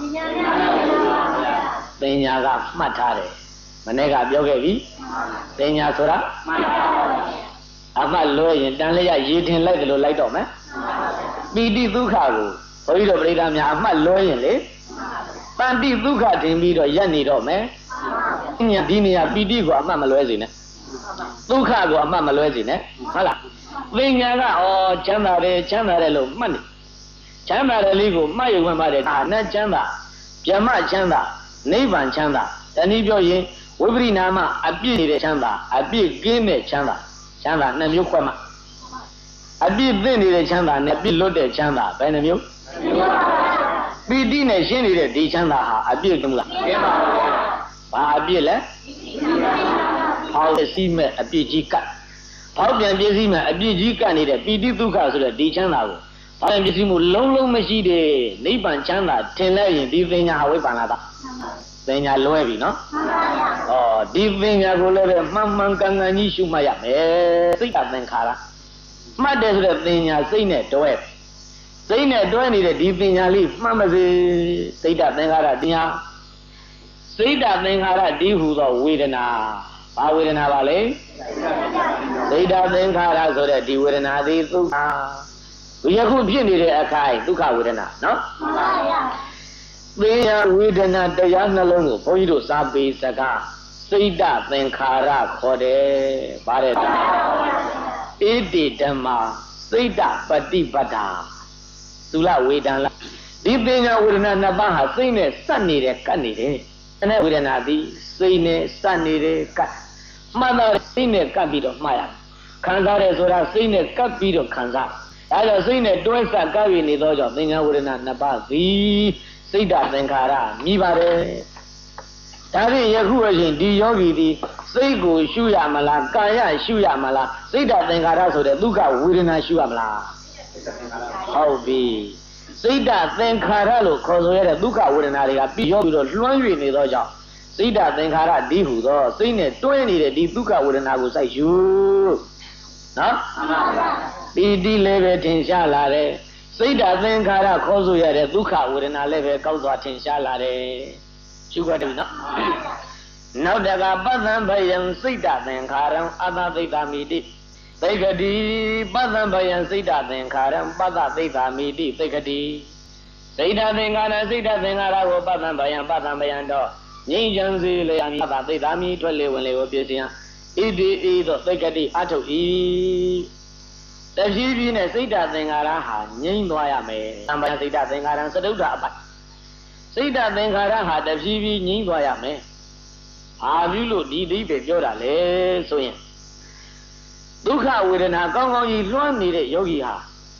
[SPEAKER 1] ပညာကမှတ်ထားတယ်မနေ့ကပြောခဲ့ပြီပညာဆိုတာမှတ်ထားတယ်အမှတ်လို့ရင်တန်လျက်ရေထင်လိုက်တယ်လို့လိုက်တော့မယ်ပီတိဒုက္ခကိုဘုန်းကြီးတို့ပြိဿများအမှတ်လို့ရင်လေပန္တိဒုက္ခတင်ပြီးတော့ရက်နေတော့မယ်ညာဒီနေရာပီတိကိုအမှတ်မလွဲစေနဲ့ဒုက္ခကိုအမှတ်မလွဲစေနဲ့ဟုတ်လားပညာကချမ်းသာတယ်လို့မှတ်နေချမ်းသာတယ်လေးကိုမှတ်ရုံမှပါတယ်အာနတ်ချမ်းသာဗြဟ္မချမ်းသာနိဗ္ဗာန်ချမ်းသာတနည်းပြောရင်ဝိပရိနာမအပြည့်နေတဲ့ချမ်းသာအပြည့်ကင်းတဲ့ချမ်းသာနှစ်မျိုးခွဲမှအပြည့်သိနေတဲ့ချမ်းသာနဲ့ပြည့်လွတ်တဲ့ချမ်းသာဘယ်နှမျိုးပီတိနဲ့ရှင်းနေတဲ့ဒီချမ်းသာဟာအပြည့်ကင်းမလားကင်းပါဘူးဘာအပြည့်လဲဟောစီမဲ့အပြည့်ကြီးကတ်ဟောပြန်ပြည့်စည်မဲ့အပြည့်ကြီးကတ်နေတဲ့ပီတိဒုက္ခဆိုတဲ့ဒီချမ်းသာကိုဘာပြန်ပြည့်စည်မှုလုံးမရှိတဲ့နိဗ္ဗာန်ချမ်းသာထင်လိုက်ရင်ဒီပညာဝိပ္ပန္နတာပညာလွဲပြီနော်ဒီပညာကိုလည်းပဲမှန်မှန်ကန်ကန်ကြီးရှုမှတ်ရမယ်စိတ်ကသင်္ခါရမှတ်တယ်ဆိုတဲ့ပညာစိတ်နဲ့တွဲနေတဲ့ဒီပညာလေးမှတ်မစေစိတ်သင်္ခါရတရားစိတ်သင်္ခါရဒီဟူသောဝေဒနာဘာဝေဒနာပါလဲစိတ်သင်္ခါရဆိုတဲ့ဒီဝေဒနာသည်ဒုက္ခယခုဖြစ်နေတဲ့အခိုင်ဒုက္ခဝေဒနာနော်မှန်ပါဗျာသေယဝေဒနာတရားနှလုံးကိုဘုန်းကြီးတို့စာပေစကားစိတ်သင်္ခါရခေါ်တယ်ဗါတဲ့ဣတိဓမ္မာစိတ်ပฏิပဒာသုလဝေဒနာဒီပညာဝေဒနာနှစ်ပါးဟာစိတ်နဲ့စပ်နေတယ်ကပ်နေတယ်အဲ့ဝေဒနာသည်စိတ်နဲ့စပ်နေတယ်ကပ်မှန်တယ်စိတ်နဲ့ကပ်ပြီးတော့မှားရခံစားတယ်ဆိုတာစိတ်နဲ့ကပ်ပြီးတော့ခံစားဒါကြောင့်စိတ်နဲ့တွဲဆက်ကပ်ရနေသောကြောင့်ပညာဝေဒနာနှစ်ပါးသည်စိတ်သင်္ခါရမြည်ပါတယ်ဒါဖြင့်ယခုအချိန်ဒီယောဂီဒီစိတ်ကိုရှုရမလားကာယရှုရမလားစိတ်သင်္ခါရဆိုတဲ့ဒုက္ခဝေဒနာရှုရမလားဟုတ်ပြီစိတ်သင်္ခါရလို့ခေါ်ဆိုရတဲ့ဒုက္ခဝေဒနာတွေကပြီးရောပြီးတော့လွှမ်း၍နေသောကြောင့်စိတ်သင်္ခါရဒီဟူသောစိတ်နဲ့တွဲနေတဲ့ဒီဒုက္ခဝေဒနာကိုစိုက်ယူနော်ပီတိလည်းပဲထင်ရှားလာတယ်စိတ်သင်္ခါရခေါ်ဆိုရတဲ့ဒုက္ခဝေဒနာလည်းပဲကောက်စွာထင်ရှားလာတယ်ရှုခွက်တယ်နော်နောက်တကပသံဘယံစိတ်သင်္ခါရံအတသိတမိတိသိက္ခတိပသံဘယံစိတ်သင်္ခါရံပသသိတမိတိသိက္ခတိစိတ်သင်္ခါရစိတ်သင်္ခါရကိုပသံဘယံတော့ငြိမ်းချမ်းစေလေအမိပသသိတမိထွက်လေဝင်လေကိုပြည့်စင်ဣတိဤသို့သိက္ခတိအထုတ်ဤတဖြည်းဖြည်းနဲ့စိတ်သင်္ခါရဟာငြိမ်းသွားရမယ်။သံဃာစိတ်သင်္ခါရသတုဒ္ဓအပိုက်စိတ်သင်္ခါရဟာတဖြည်းဖြည်းငြိမ်းသွားရမယ်။ဘာဖြစ်လို့ဒီသိပဲပြောတာလဲဆိုရင်ဒုက္ခဝေဒနာကောင်းကောင်းကြီးလွှမ်းနေတဲ့ယောဂီဟာ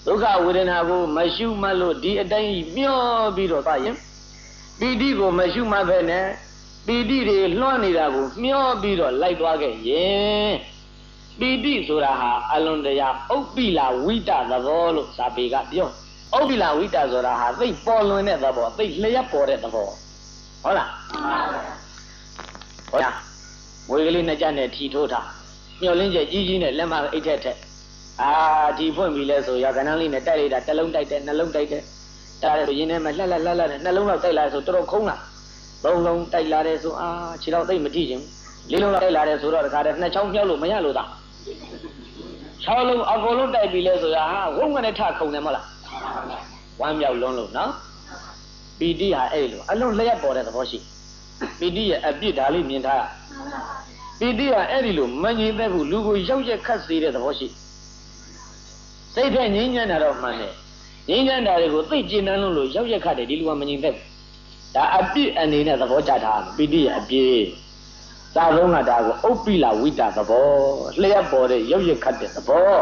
[SPEAKER 1] ဒုက္ခဝေဒနာကိုမရှုမှတ်လို့ဒီအတိုင်းမျောပြီးတော့သွားရင်ပီတိကိုမရှုမှတ်ပဲနဲ့ပီတိတွေလွှမ်းနေတာကိုမျောပြီးတော့လိုက်သွားခဲ့ရင်ပီတိဆိုတာဟာအလွန်တရာဥပ္ပိလာဝိတသဘောလို့စာပေကပြောဥပ္ပိလာဝိတဆိုတာဟာသိပေါ်လွင်တဲ့သဘောသိလျက်ပေါ်တဲ့သဘောဟုတ်လားဟုတ်လားငွေကလေးနှစ်ကြက်နဲ့ထီထိုးထားမျောလင်းကျကြီးကြီးနဲ့လက်မအိတ်ထက်ထက်ဒီဖွင့်ပြီလဲဆိုရကဏ္ဍလေးနဲ့တိုက်လိုက်တာတစ်လုံးတိုက်တယ်နှလုံးတိုက်တယ်ဒါလည်းရင်းထဲမှာလှက်နဲ့နှလုံးလောက်တိုက်လာဆိုတော်တော်ခုံးလာသုံးလုံးတိုက်လာတယ်ဆိုခြေတော်သိမ့်မထိခြင်းလေးလုံးလောက်တိုက်လာတယ်ဆိုတော့တခါတည်းနှစ်ချောင်းမြောက်လို့မရလို့သာ6လုံးအကုန်လုံးတိုက်ပြီလဲဆိုရဝုန်းကနေထခုံတယ်မဟုတ်လားဝမ်းမြောက်လုံးလို့နော်ပီတိဟာအဲ့လိုအလုံးလျက်ပေါ်တဲ့သဘောရှိပီတိရဲ့အပြစ်ဒါလေးမြင်ထားပီတိဟာအဲ့ဒီလိုမငြိမ့်သက်ဘူးလူကိုရောက်ရက်ခတ်စေတဲ့သဘောရှိစိတ်ထဲငြိမ်းချမ်းတာတော့မှန်တယ်ငြိမ်းချမ်းတာတွေကိုသိကျင်နှံလို့ရောက်ရက်ခတ်တယ်ဒီလူကမငြိမ့်သက်ဘူးဒါအပြစ်အနေနဲ့သဘောကျထားပီတိရဲ့အပြစ်သာဆုံးကဒါကိုဥပ္ပိလာဝိတသဘောလျှက်ပေါ်တဲ့ရောက်ရက်ခတ်တဲ့သဘော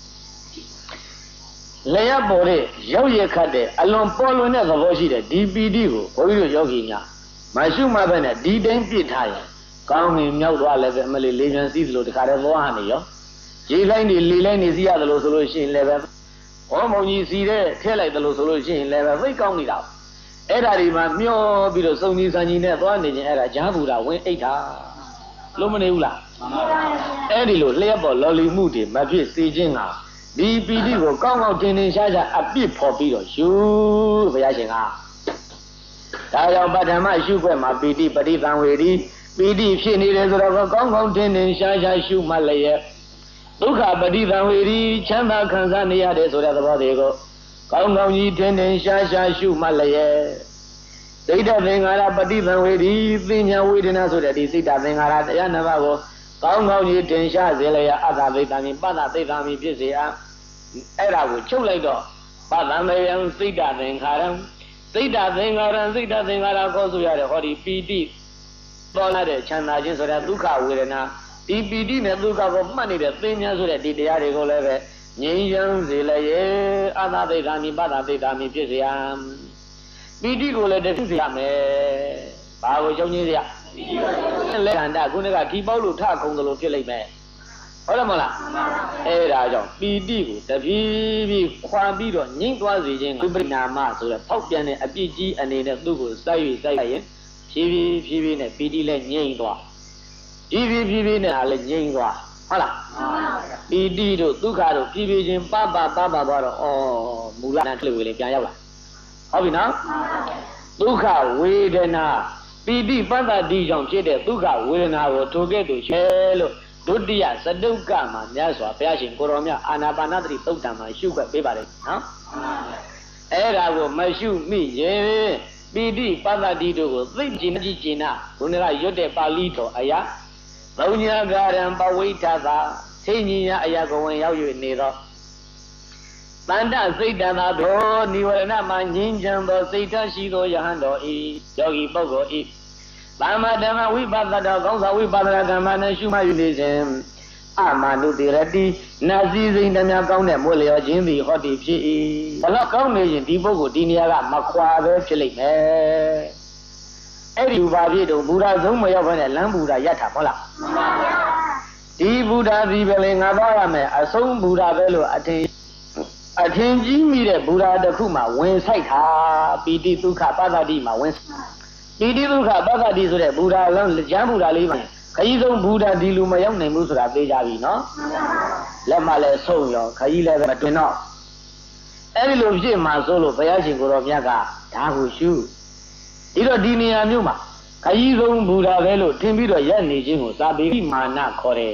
[SPEAKER 1] လျှက်ပေါ်တဲ့ရောက်ရက်ခတ်တဲ့အလွန်ပေါ်လွင်တဲ့သဘောရှိတဲ့ဒီပီတိကိုဘုန်းကြီးတို့ယောဂီများမရှိမှပဲနဲ့ဒီတိုင်းပြစ်ထားရင်ကောင်းငင်မြောက်သွားလည်းပဲအမလေးလေးချမ်းစီးသလိုတခါတည်းဘောဟနေရောရေလိုက်နေလေလိုက်နေစီးရတယ်လို့ဆိုလို့ရှိရင်လည်းပဲဟောမုံကြီးစီတဲ့ထည့်လိုက်တယ်လို့ဆိုလို့ရှိရင်လည်းပဲသိကောင်းနေတာအဲ့ဒါဒီမှာမျောပြီးတော့စုံကြီးစံကြီးနဲ့သွားနေခြင်းအဲ့ဒါဂျားဘူတာဝင်အိတ်တာလို့မနေဘူးလားအဲ့ဒီလိုလျှက်ပေါ်လော်လီမှုတွေမဖြစ်စေခြင်းကဒီပီတိကိုကောင်းကောင်းတင်တင်ရှားရှားအပြစ်ဖော်ပြီးတော့ယူဘုရားရှင်ကဒါကြောင့်ပထမရှုခွက်မှာပီတိပရိသံဝေဒီပီတိဖြစ်နေတယ်ဆိုတော့ကောင်းကောင်းတင်တင်ရှားရှားရှုမှလျက်ဒုက္ခပရိသံဝေဒီချမ်းသာခံစားနေရတယ်ဆိုတဲ့သဘောတွေကိုကောင်းကောင်းကြီးတင်တင်ရှားရှားရှုမှလျက်ဒိဋ္ဌသင်္ခါရပฏิသံဝေဒီသင်ညာဝေဒနာဆိုတဲ့ဒီစိတ်ဓာတ်သင်္ခါရတရားနှစ်ပါးကိုကောင်းကောင်းကြီးတင်ရှားစေလျက်အတ္တသိတ္တမိပတ္တသိတ္တမိဖြစ်စေအားအဲ့ဒါကိုချုပ်လိုက်တော့ပတ္တမေယံစိတ်ဓာတ်သင်္ခါရစိတ်ဓာတ်သင်္ခါရစိတ်ဓာတ်သင်္ခါရကိုဆိုရတဲ့ဟောဒီပီတိပေါ်လာတဲ့ချမ်းသာခြင်းဆိုတဲ့ဒုက္ခဝေဒနာဒီပီတိနဲ့ဒုက္ခကိုမှတ်နေတဲ့သင်ညာဆိုတဲ့ဒီတရားတွေကိုလည်းပဲငြိမ်းချမ်းစေလျက်အတ္တသိတ္တမိပတ္တသိတ္တမိဖြစ်စေအားပီတိကိုလည်းတည်စေရမယ်ဘာကိုချုပ်ငြိမ်းစေရလက်ခန္ဓာခုနကဒီပေါက်လို့ထခုံတယ်လို့ဖြစ်လိမ့်မယ်ဟုတ်တယ်မလားအဲ့ဒါကြောင့်ပီတိကိုတဖြည်းဖြည်းခွာပြီးတော့ငြိမ့်သွားစေခြင်းကဝိပရိနာမဆိုတဲ့ဖောက်ပြန်တဲ့အပြစ်ကြီးအနေနဲ့သူ့ကိုစိုက်ရင်ဖြည်းဖြည်းနဲ့ပီတိလည်းငြိမ့်သွားဖြည်းဖြည်းနဲ့လည်းငြိမ့်သွားဟုတ်လားပီတိတို့ဒုက္ခတို့ဖြည်းဖြည်းချင်းပပသွားတော့မူလနဲ့တွေ့ဝေလေပြန်ရောက်လာဟုတ်ပြီနော်ဒုက္ခဝေဒနာပီတိပတ္တတိကြောင့်ဖြစ်တဲ့ဒုက္ခဝေဒနာကိုထိုကဲ့သို့ရှဲလို့ဒုတိယစတုကမှာမြတ်စွာဘုရားရှင်ကိုရောမြတ်အာနာပါနသတိသုတ်တံမှာရှုခွက်ပေးပါတယ်နော်အဲ့ဒါကိုမရှုမိရင်ပီတိပတ္တတိတို့ကိုသိကျင်ကြည်နာဘုန်းကြီးကရွတ်တဲ့ပါဠိတော်အရာဘုံညာဂရံပဝိထသာသိဉ္ညာအရာကိုဝင်ရောက်၍နေသောတန္တစိတ်တသာသောနိဝရဏမှာငြင်းချမ်းသောစိတ်ဓာတ်ရှိသောယဟန်တော်ဤယောဂီပုဂ္ဂိုလ်ဤသမ္မာဓမ္မဝိပဿနာကောင်းစွာဝိပဿနာကမ္မနဲ့ရှုမှတ်ယူနေခြင်းအမနုတိရတိနာစည်းစိမ်တများကောင်းတဲ့မွေလျော်ခြင်းသည်ဟောတိဖြစ်၏ဘလို့ကောင်းနေရင်ဒီပုဂ္ဂိုလ်ဒီနေရာကမခွာပဲဖြစ်လိမ့်မယ်အဲ့ဒီဘာဖြစ်တော့ဘုရားဆုံးမရောက်ဘဲနဲ့လမ်းဘုရားရတာဟုတ်လားမှန်ပါဗျာဒီဘုရားဒီပဲလေငါသွားရမယ်အဆုံးဘုရားပဲလို့အထင်ကြီးမိတဲ့ဘုရားတစ်ခုမှဝင်ဆိုင်တာပီတိဒုက္ခပတ္တတိမှာဝင်ပီတိဒုက္ခပတ္တတိဆိုတဲ့ဘုရားလုံးကျမ်းဘုရားလေးမှာခကြီးဆုံးဘုရားဒီလူမရောက်နိုင်ဘူးဆိုတာသိကြပြီနော်လက်မလည်းဆုံးရောခကြီးလည်းမတွင်တော့အဲ့ဒီလိုဖြစ်မှာဆိုလို့ဘုရားရှင်ကိုယ်တော်မြတ်ကဒါကိုရှုဒီတော့ဒီနေရာမျိုးမှာခကြီးဆုံးဘုရားပဲလို့ထင်ပြီးတော့ရက်နေခြင်းကိုသာပေမာနခေါ်တယ်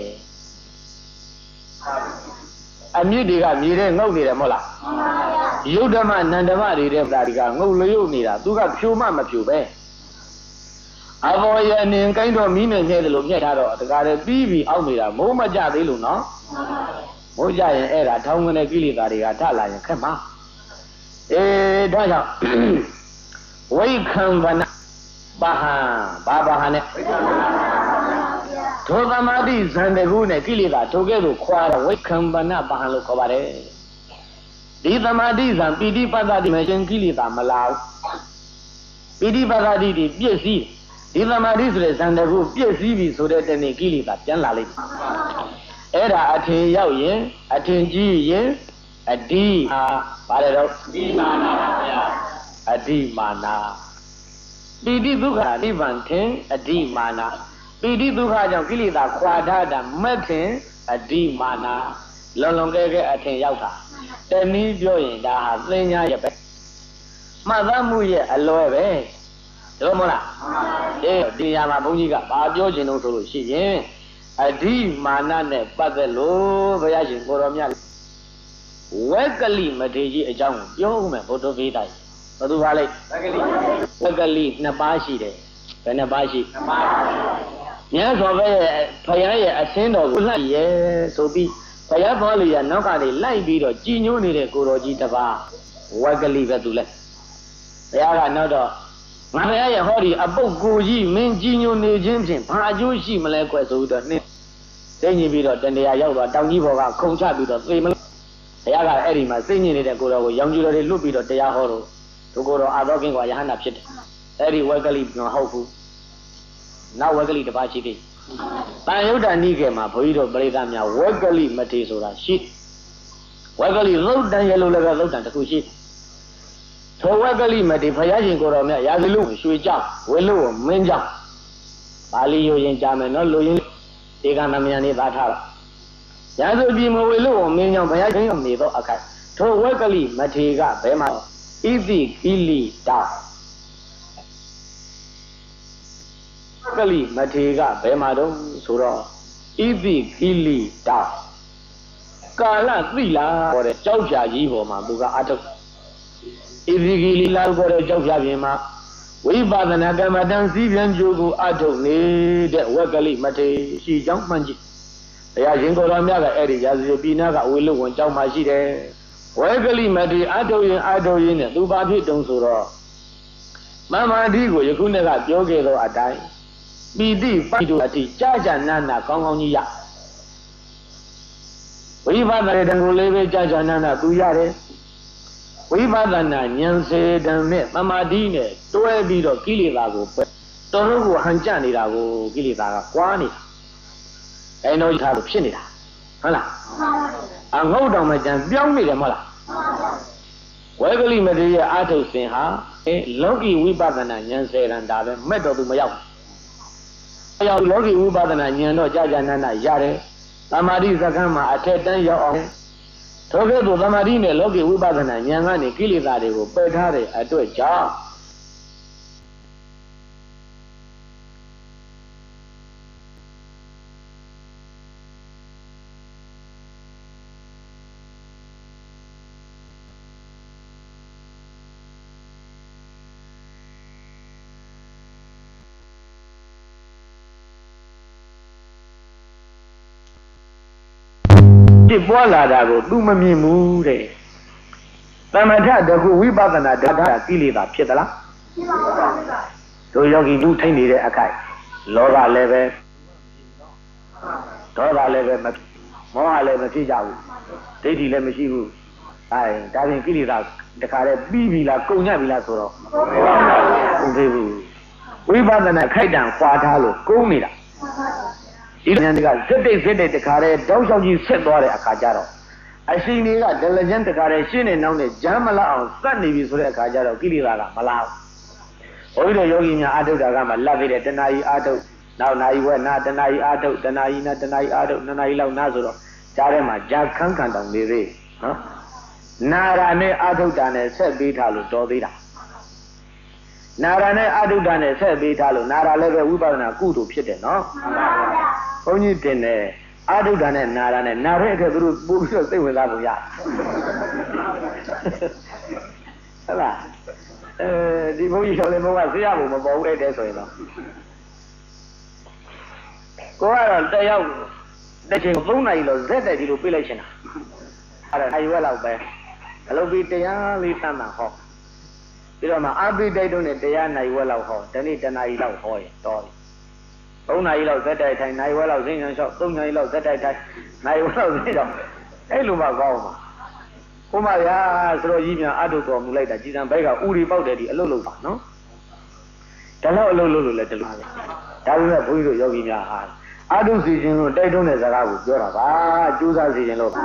[SPEAKER 1] အမြင့်တွေကမြေထဲငုတ်နေတယ်မဟုတ်လားမှန်ပါဗျာယုတ်ဓမ္မနန္ဓမတွေတဲ့ဒါတွေကငုတ်လျုပ်နေတာသူကဖြိုမှမဖြိုပဲအဘောရအနေကိုင်းတော့မီးနဲ့ညဲတယ်လို့မြက်ထားတော့တကားလည်းပြီးပြီးအောက်နေတာမိုးမကြသေးလို့နော်မှန်ပါဗျာမိုးကြရင်အဲ့ဒါထောင်းကနေကိလေသာတွေကထလာရင်ခက်မှာဒါကြောင့်ဝိခံဗနာဘာဟံနဲ့ထိုသမာဓိဇန်တကူနဲ့ကိလေသာထိုကဲ့သို့ခွာတော့ဝိခံဗနာဘာဟံလို့ခေါ်ပါတယ်ဒီသမာဓိဇံပိဋိပတ်သတိမရှင်ကိလေသာမလာပိဋိပတ်သတိတွေပြည့်စည်ဒီသမာဓိဆိုတဲ့ဇံတကူပြည့်စည်ပြီဆိုတဲ့တနေ့ကိလေသာပြန်လာလိမ့်မယ်အဲ့ဒါအထင်ရောက်ရင်အထင်ကြီးရင်အဓိပါတယ်တော့အဓိမာနာပါဗျာအဓိမာနာပိဋိဒုက္ခနိဗ္ဗာန်ထင်အဓိမာနာပိဋိဒုက္ခကြောင့်ကိလေသာခွာထားတာမဲ့ထင်အဓိမာနာလွန်လွန်ကဲကဲအထင်ရောက်တာတနည်းပြောရင်ဒါဟာသင်ညာရဲ့ပဲမှတ်သားမှုရဲ့အလွယ်ပဲတို့မဟုတ်လားဒီနေရာမှာဘုန်းကြီးကဘာပြောချင်လို့ဆိုလို့ရှိရင်အဓိမာနနဲ့ပတ်သက်လို့ဘုရားရှင်ကိုရောမြတ်ဝက်ကလိမထေရကြီးအကြောင်းကိုပြောဦးမယ်ဘုဒ္ဓဗေဒကြီးဘယ်သူပါလဲဝက်ကလိနှစ်ပါးရှိတယ်ဘယ်နှစ်ပါးရှိနှစ်ပါးမြတ်စွာဘုရားရဲ့ဖယားရဲ့အစင်းတော်ကိုလှည့်ရဲဆိုပြီးဘုရားဘောလီရနောက်ကနေလိုက်ပြီးတော့ကြည်ညိုနေတဲ့ကိုတော်ကြီးတစ်ပါးဝက်ကလိပဲသူလဲဘုရားကနောက်တော့ငါဘုရားရဲ့ဟောဒီအပုပ်ကိုကြီးမင်းကြည်ညိုနေခြင်းဖြင့်ဘာအကျိုးရှိမလဲကွယ်ဆိုပြီးတော့နှင်းသိညင်ပြီးတော့တန်တရားရောက်တော့တောင်ကြီးဘော်ကခုံချပြီးတော့သေမလို့ဘုရားကအဲ့ဒီမှာသိညင်နေတဲ့ကိုတော်ကိုရောင်ကျူတော်တွေလွတ်ပြီးတော့တရားဟောတော့ဒုကိုတော်အာသောကင်းကယဟန္တာဖြစ်တယ်အဲ့ဒီဝက်ကလိမဟုတ်ဘူးနောက်ဝက်ကလိတစ်ပါးရှိသေးတန်ယုဒ္ဓနိကေမှာဘုန်းကြီးတို့ပရိသတ်များဝက်ကလိမထေဆိုတာရှိဝက်ကလိသုတ်တန်ရလို့လည်းသုတ်တန်တစ်ခုရှိသောဝက်ကလိမထေဘုရားရှင်ကိုတော်မြတ်ရာဇလုံးရွှေကြောက်ဝေလို့မင်းကြောက်ပါဠိရိုးရင်ကြားမယ်နော်လူရင်းဧကမမြန်နေသားထားတော့ရာဇပြည်မဝေလို့မင်းကြောင့်ဘုရားရှင်နေတော့အခါသောဝက်ကလိမထေကဘယ်မှာဣတိကိလိတာကလိမထေကဘယ်မှာတော့ဆိုတော့ဣတိကိလိတာကာလသိလားဟောတဲ့ကြောက်ဖြာကြီးပေါ်မှာသူကအထုတ်ဣတိကိလိလာပေါ်တဲ့ကြောက်ဖြာပြင်မှာဝိပဿနာကမ္မတန်စည်းပြန်ကြိုးကိုအထုတ်နေတဲ့ဝက်ကလိမထေရှိကြောင်းမှန်ကြည့်ဘုရားရှင်ကိုယ်တော်မြတ်ကအဲ့ဒီရာဇဝပြည်နာကဝေလုဝန်ကြောင်းမှရှိတယ်ဝက်ကလိမထေအထုတ်ရင်နဲ့သူဘာဖြစ်တုံဆိုတော့မမတိကိုယခုနေ့ကပြောခဲ့သောအတိုင်းပိဋိပိတုအတိကြာကြာနာနာကောင်းကောင်းကြီးရဝိပဿနာတန်ကိုလေးပဲကြာကြာနာနာသူရတယ်ဝိပဿနာဉာဏ်စေတံနဲ့သမာဓိနဲ့တွဲပြီးတော့ကိလေသာကိုတော်တော်ကိုဟန်ကြနေတာကိုကိလေသာကကွာနေတာအဲတော့ထားလို့ဖြစ်နေတာဟုတ်လားအငုတ်တော်မှကြံပြောင်းနေတယ်မဟုတ်လားဝေကလိမထေရအာထုစဉ်ဟာလောကီဝိပဿနာဉာဏ်စေတံဒါပဲမဲ့တော်သူမရောက်ရောက်လောကီဝိပဿနာဉာဏ်တော့ကြာကြာနာနာရတယ်သမာဓိစခန်းမှာအထက်တန်းရောက်အောင်ထို့ကဲ့သို့သမာဓိနဲ့လောကီဝိပဿနာဉာဏ်ကနေကိလေသာတွေကိုပယ်ထားတဲ့အတွက်ကြောင့်ပွားလာတာကိုသူမမြင်ဘူးတဲ့သမထတခုဝိပဿနာဓာတ်ကိလေသာဖြစ်သလားဖြစ်ပါဘူးတို့ယောဂီလူထိုင်နေတဲ့အခိုက်လောဘလည်းပဲဒေါသလည်းပဲမောဟလည်းမဖြစ်ကြဘူးဒိဋ္ဌိလည်းမရှိဘူးဒါပြင်ကိလေသာတခါတည်းပြီးပြီလားကုန်ညပြီလားဆိုတော့ကုန်သေးဘူးဝိပဿနာခိုက်တံခွာထားလို့ကုန်နေတာဒီဉာဏ်ကစက်တိတ်တခါတည်းတောက်လျှောက်ကြီးဆက်သွားတဲ့အခါကျတော့အရှင်တွေကဒလကျန်တခါတည်းရှင်းနေနောက်နဲ့ဂျမ်းမလာအောင်စက်နေပြီဆိုတဲ့အခါကျတော့ကိလေသာကမလာဘူးဘုရားယောဂီများအာထုတ်တာကမှလက်သေးတဲ့တဏှာကြီးအာထုတ်နောက်နာယီဝဲနာတဏှာကြီးအာထုတ်တဏှာကြီးနာတဏှာကြီးအာထုတ်2နာရီလောက်နာဆိုတော့ကြားထဲမှာဂျာခန်းခံတောင်နေသေးနော်နာရနဲ့အာထုတ်တာနဲ့ဆက်ပေးထားလို့တော်သေးတာနာရနဲ့အာထုတ်တာနဲ့ဆက်ပေးထားလို့နာရလည်းပဲဝိပဿနာကုသိုလ်ဖြစ်တယ်နော်ဘုန်းကြီးတင်တယ်အာထုဒ္ဒနဲ့နာရနဲ့နာတဲ့အခါသူတို့ပို့ပြီးတော့စိတ်ဝင်စားပုံရဟုတ်လားဒီဘုန်းကြီးတော်လည်းဘုန်းကဆရာဘုံမပေါ်ဘူးအဲ့တဲ့ဆိုရင်တော့ကိုကတော့တယောက်တစ်ချိန်3နာရီလောက်ဇက်တိုက်ဒီလိုပြေးလိုက်ရှင်တာအဲ့ဒါနိုင်ဝက်လောက်ပဲအလုပ်ပြီးတရားလေးတန်းတာဟောပြီးတော့မှအာပိတိုက်တုံးနဲ့တရားနိုင်ဝက်လောက်ဟောဒီနေ့တနာရီလောက်ဟောရင်တော်3နာရီလောက်ဇက်တိုက်ထိုင်နိုင်ဝက်လောက်ဈဉ္ဉံလျှောက်3နာရီလောက်ဇက်တိုက်ထိုင်နိုင်ဝက်လောက်ဈဉ္တော့အဲ့လိုမှကောင်းမှာ
[SPEAKER 2] ဟိုမှာဗျာဆိုတော့ကြီးများအထုတ်တော်မူလိုက်တာကြည်စံဘိုက်ကဥရီပေါက်တယ်ဒီအလုပ်လုပ်ပါနော်ဒါတော့အလုပ်လုပ်လို့လည်းတလို့ဒါပေမဲ့ဘုန်းကြီးတို့ယောဂီများဟာအထုတ်စီခြင်းလို့တိုက်တွန်းတဲ့စကားကိုပြောတာပါကြိုးစားစီခြင်းလို့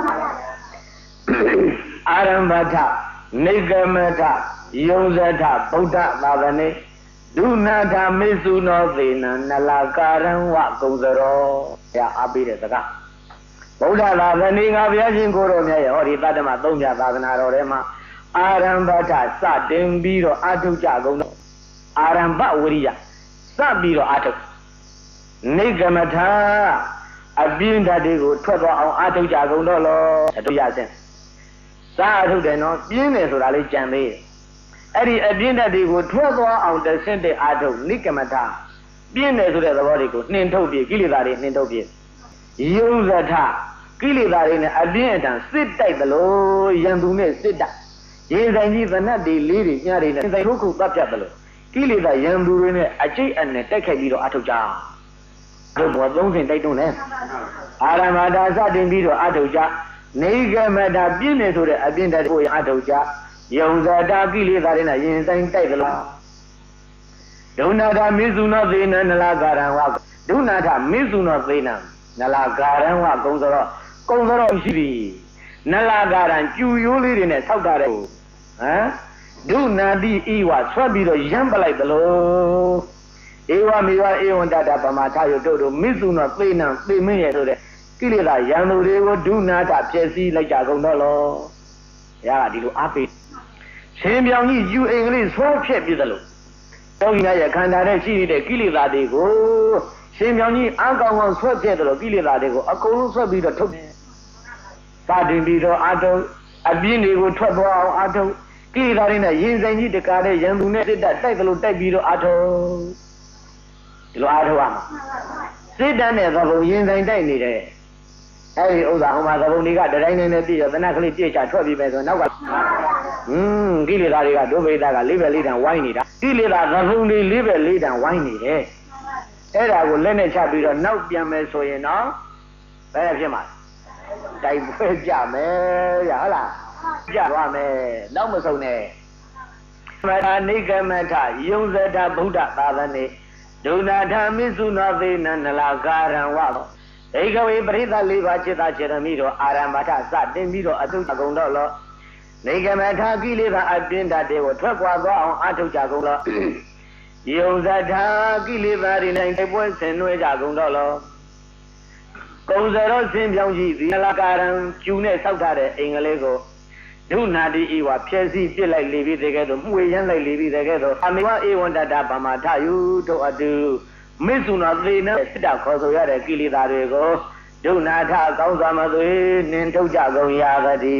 [SPEAKER 2] အာရမ္ဗထနေကမထယုံဇထဗုဒ္ဓသာသနေဒုနာထမေစုနောသေနံနလကာရံဝကုံစရောရအားပေးတဲ့စကားဗုဒ္ဓသာသနေငါဘုရားရှင်ကိုတော်မြတ်ရဲ့ဟောဒီတတ္တမသုံးပြသာသနာတော်ထဲမှာအာရမ္ဗထစတင်ပြီးတော့အထုတ်ကြကုန်တော့အာရမ္ဗဝရိယစပြီးတော့အထုတ်နေကမထအပြင်းဓာတ်တွေကိုထွက်သွားအောင်အထုတ်ကြကုန်တော့လောအထုတ်ရစင်းစားအထုတ်တယ်နော်ပြင်းတယ်ဆိုတာလေးကြံသေးတယ်အဲ့ဒီအပြင်းဓာတ်တွေကိုထွက်သွားအောင်တဆင့်တဲ့အထုတ်နိကမထပြင်းတယ်ဆိုတဲ့သဘောတွေကိုနှင်ထုတ်ပြကိလေသာတွေနှင်ထုတ်ပြယုံဇထကိလေသာတွေနဲ့အပြင်းအထန်စစ်တိုက်သလိုရန်သူနဲ့စစ်တိုက်ရေဆိုင်ကြီးသနတ်တွေလေးတွေညတွေနဲ့ဆိုင်ထုတ်ခုပတ်ပြတ်သလိုကိလေသာရန်သူတွေနဲ့အကျိတ်အနဲ့တိုက်ခိုက်ပြီးတော့အထုတ်ကြတို့ဘောသုံးဆင့်တိုက်တွန်းတယ်အာရမတာစတင်ပြီးတော့အထုတ်ကြနေကမတာပြင်းနေဆိုတဲ့အပြင်းဓာတ်ကိုအထုတ်ကြယုံဇတာကိလေသာတွေနဲ့ရင်ဆိုင်တိုက်သလိုဒုနာထမေစုနောသေနနလကာရံဝဒုနာထမေစုနောသေနနလကာရံဝကုံစရောရှိပြီနလကာရံကျူရိုးလေးတွေနဲ့ဆောက်တာတဲ့ဟမ်ဒုနာတိဤဝဆွတ်ပြီးတော့ရမ်းပလိုက်သလိုဧဝမေဝဧဝံတတပမာထယုတ်တို့မေစုနောသေနသေမင်းရဲ့ဆိုတဲ့ကိလေသာရန်သူတွေကိုဒုနာထပြည့်စည်လိုက်ကြကုန်တော့လောဘုရားကဒီလိုအားပေးရှင်ပြောင်ကြီးယူအင်္ဂလိပ်ဆွဲဖြက်ပြသလိုတောကြီးရဲ့ခန္ဓာထဲရှိနေတဲ့ကိလေသာတွေကိုရှင်ပြောင်ကြီးအကောင်ကောင်ဆွဲဖြက်တယ်လို့ကိလေသာတွေကိုအကုန်လုံးဆွဲပြီးတော့ထုတ်တယ်စတင်ပြီးတော့အာထုံအပြင်းတွေကိုထွက်သွားအောင်အာထုံကိလေသာတွေနဲ့ရင်ဆိုင်ကြီးတကားတဲ့ရန်သူနဲ့စစ်တပ်တိုက်တယ်လို့တိုက်ပြီးတော့အာထုံဒီလိုအာထုံရမှာစစ်တပ်နဲ့သဘုံရင်ဆိုင်တိုက်နေတယ်အဲ့ဒီဥစ္စာဟိုမှာသဘုံတွေကတတိုင်းနဲ့ပြည့်ရသနက်ကလေးပြည့်ချထွက်ပြီးပဲဆိုနောက်ကကိလေသာတွေကဒုဗေဒကလေးပဲလေးတန်ဝိုင်းနေတာကိလေသာသဘုံတွေလေးပဲလေးတန်ဝိုင်းနေတယ်အဲ့ဒါကိုလက်နဲ့ချပြီးတော့နောက်ပြန်မယ်ဆိုရင်တော့ဘယ်ဖြစ်မှာတိုက်ပွဲကြမယ်ရဟုတ်လားကြသွားမယ်နောက်မဆုံးနဲ့မထာနိကမထယုံဇထဗုဒ္ဓသာသနေဒုနာထမေစုနောသေနနလကာရံဝဧကဝေပရိသလေးပါจิตချေရမိတော့အာရမထစတင်ပြီးတော့အထုကြကုန်တော့လောနေကမထကိလေသာအပြင်းဓာတ်တွေကိုထွက်ခွာသွားအောင်အထုကြကုန်လောယုံဇထာကိလေသာတွေနဲ့တိုက်ပွဲဆင်နွှဲကြကုန်တော့လောကုံစရောဆင်းပြောင်းကြည့်ဒီနလကာရံကျူနဲ့ဆောက်ထားတဲ့အိမ်ကလေးကိုဒုနာတိဤဝဖြည့်စည်းပြစ်လိုက်လေပြီးတဲ့ကဲတော့မှုဝေရမ်းလိုက်လေပြီးတဲ့ကဲတော့အမေဝဧဝံတတဗမာထယုတို့အတူမေစုနာသေနစစ်တာခေါ်ဆိုရတဲ့ကိလေသာတွေကိုဒုနာထကောင်းစွာမသွေနင်ထုတ်ကြကုန်ရာဂတိ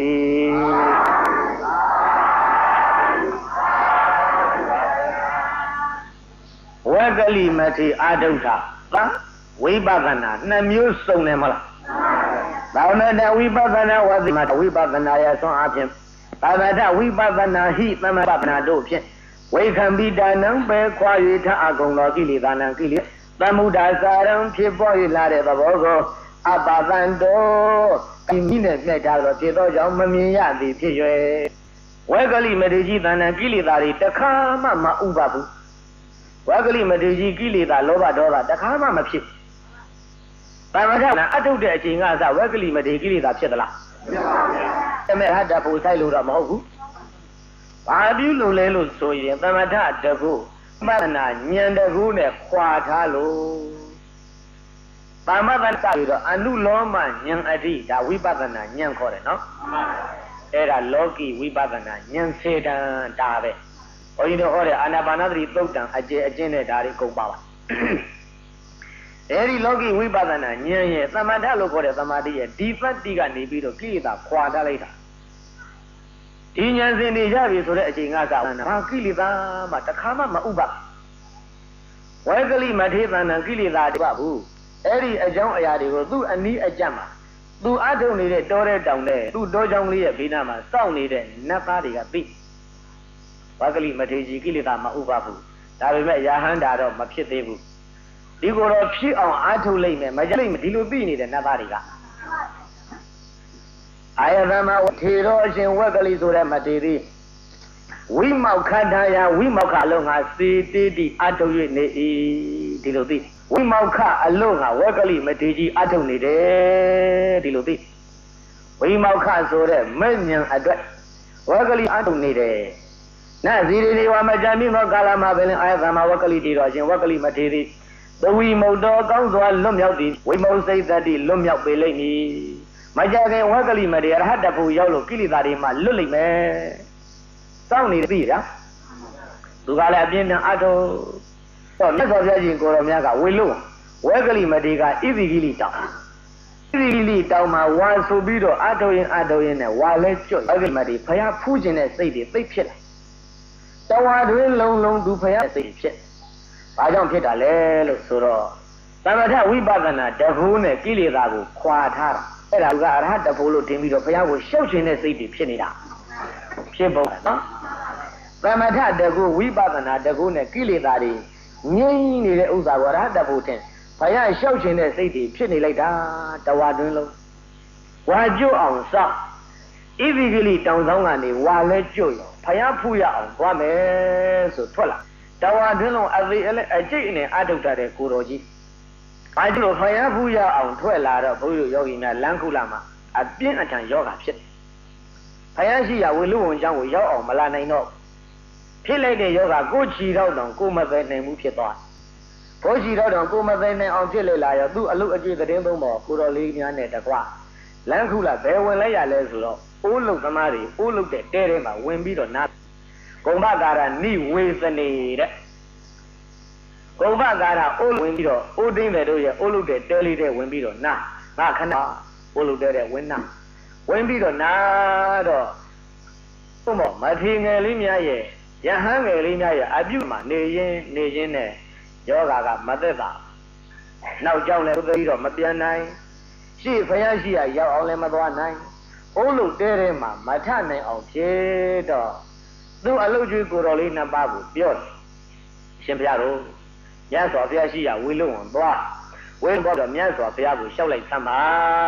[SPEAKER 2] ဝေကလိမထေအာဒုဋ္ဌသာဝိပဿနာနှစ်မျိုးစုံတယ်မလားသာဝနာဝိပဿနာဝသိမဝိပဿနာရဆုံးအဖြစ်သာဝတဝိပဿနာဟိသမပပနာတို့ဖြင့်ဝိခံပိဒါနံပဲခွာ၍ထအကုန်သောကိလေသာနံကိလေသမုဒ္ဒါစာရံဖြစ်ပေါ်၍လာတဲ့သဘောကိုအပသံတော်ဒီမိနဲ့မြတ်တာတော့ဖြစ်သောကြောင့်မမြင်ရသည်ဖြစ်၍ဝေကလိမထေကြီးတဏ္ဍကိလေသာတွေတခါမှမဥပဘူးဝေကလိမထေကြီးကိလေသာလောဘဒေါသတခါမှမဖြစ်ဘာမှမအထုတ်တဲ့အချိန်ကစဝေကလိမထေကိလေသာဖြစ်သလားဖြစ်ပါဗျာအမေဟတ္တပူဆိုင်လို့တော့မဟုတ်ဘူးဘာပြုလို့လဲလို့ဆိုရင်သမထတကုပဿနာဉာဏ်တကူနဲ့ခွာထားလို့ပါမသနာပြီးတော့အနုလောမဉာဏ်အဋ္ဌိဒါဝိပဿနာဉာဏ်ခေါ်တယ်နော်အဲ့ဒါလောကီဝိပဿနာဉာဏ်စေတံဒါပဲဘုန်းကြီးတို့ဟောတဲ့အာနာပါနသတိသုတ်တံအကျဉ်းနဲ့ဒါတွေကုန်ပါပါအဲဒီလောကီဝိပဿနာဉာဏ်ရဲ့သမထလို့ခေါ်တဲ့သမာဓိရဲ့ဒီပတ္တိကနေပြီးတော့ကိလေသာခွာထားလိုက်တာဒီဉာဏ်စဉ်တွေရပြီဆိုတဲ့အချိန်ကစဘာကိလေသာမှတခါမှမဥပဝေကလိမထေသနာကိလေသာတပါဘူးအဲ့ဒီအကြောင်းအရာတွေကိုသူ့အနီးအကျပ်မှာသူအထုတ်နေတဲ့တောတဲ့တောင်တဲ့သူ့တောကြောင်လေးရဲ့ဘေးနားမှာစောင့်နေတဲ့နတ်သားတွေကသိဝေကလိမထေကြီးကိလေသာမဥပဘူးဒါပေမဲ့ယာဟန္တာတော့မဖြစ်သေးဘူးဒီကိုတော့ဖြစ်အောင်အထုတ်လိုက်မယ်မကြလိမ့်မယ်ဒီလိုသိနေတဲ့နတ်သားတွေကအာယသမထေရောအရှင်ဝက်ကလေးဆိုတဲ့မထေရီဝိမောက်ခတ္ထယဝိမောက်ခအလုံးငါစေတေတိအထုပ်၍နေ၏ဒီလိုသိဝိမောက်ခအလုံးငါဝက်ကလေးမထေကြီးအထုပ်နေတယ်ဒီလိုသိဝိမောက်ခဆိုတဲ့မဲ့ဉဏ်အတွက်ဝက်ကလေးအထုပ်နေတယ်နတ်ဇီရိဝမကြမိသောကာလမှာပင်အာယသမဝက်ကလေးတည်တော်ရှင်ဝက်ကလေးမထေရီသဝီမုတ်တော်ကောင်းစွာလွတ်မြောက်သည်ဝိမုတ်စိတ်တတိလွတ်မြောက်ပေလိမ့်မည်မကြခင်ဝက်ကလိမတေရဟတ္တဖို့ရောက်လို့ကိလေသာတွေမှလွတ်လိမ့်မယ်စောင့်နေပြီဗျာသူကလည်းအပြင်းပြန်အထုတော့မြတ်စွာဘုရားရှင်ကိုတော်များကဝေလို့ဝက်ကလိမတေကဣတိကိလိတောင်းဣတိကိလိတောင်းမှာဝါဆိုပြီးတော့အထုရင်နဲ့ဝါလဲကျွတ်ဝက်ကလိမတေဘုရားဖူးခြင်းတဲ့စိတ်တွေသိဖြစ်လာတဝါတွင်လုံးသူဘုရားစိတ်ဖြစ်ဘာကြောင့်ဖြစ်တာလဲလို့ဆိုတော့သမထဝိပဿနာတကူနဲ့ကိလေသာကိုခွာထားတာအဲ့ဒါကအရဟတဖို့လို့ထင်ပြီးတော့ဘုရားကိုရှောက်ခြင်းတဲ့စိတ်တွေဖြစ်နေတာဖြစ်ပုံနော်သမထတကူဝိပဿနာတကူနဲ့ကိလေသာတွေငြိမ်းနေတဲ့ဥစ္စာကိုအရဟတဖို့ထင်ဘုရားရှောက်ခြင်းတဲ့စိတ်တွေဖြစ်နေလိုက်တာတဝါတွင်လုံးဝါကျွတ်အောင်စောင့်ဣတိကိလိတောင်ဆောင်ကနေဝါလဲကျွတ်ရောဘုရားဖူးရအောင်သွားမယ်ဆိုထွက်လာတဝါတွင်လုံးအသေးအကျိတ်နဲ့အထုတ်တဲ့ကိုတော်ကြီးအဲ့ဒီလိုဖယားဖူးရအောင်ထွက်လာတော့ဘုရားယောဂီများလမ်းခုလာမှာအပြင်းအထန်ယောဂဖြစ်တယ်။ဖယားရှိရဝေလူဝန်ကျောင်းကိုရောက်အောင်မလာနိုင်တော့ဖြစ်လိုက်တဲ့ယောဂကိုချီတော့တောင်ကိုမသိနိုင်မှုဖြစ်သွား။ဘိုးချီတော့တောင်ကိုမသိနိုင်အောင်ဖြစ်လေလာရောသူ့အလုတ်အကျွေးသတင်းသုံးပေါ်ကိုတော်လေးများနဲ့တကွလမ်းခုလာဘယ်ဝင်လိုက်ရလဲဆိုတော့အိုးလုတ်သမားတွေအိုးလုတ်တဲ့တဲထဲမှာဝင်ပြီးတော့နာကုံဘကာရနိဝေသနေတဲ့ကုံဘကာရအိုးဝင်ပြီးတော့အိုးသိမ့်တယ်တို့ရဲ့အိုးလုတဲ့တဲလေးတဲ့ဝင်ပြီးတော့နာငါခဏအိုးလုတဲ့ဝင်နာဝင်ပြီးတော့နာတော့ဘုံမထေငယ်လေးများရဲ့ယဟန်ငယ်လေးများရဲ့အပြုမှာနေရင်းနဲ့ယောဂါကမသက်တာနောက်ကြောင်းလည်းပြီးတော့မပြန်နိုင်ရှေ့ဖယားရှိရရောက်အောင်လည်းမသွားနိုင်အိုးလုတဲထဲမှာမထနိုင်အောင်ဖြစ်တော့သူ့အလုတ်ကျွေးကိုတော်လေးနှစ်ပါးကိုပြောတယ်ရှင်ဘုရားတို့မြတ်စွာဘုရားရှိရဝေလုံဝန်သွားဝေတော့မြတ်စွာဘုရားကိုလျှောက်လိုက်သမ်းပါ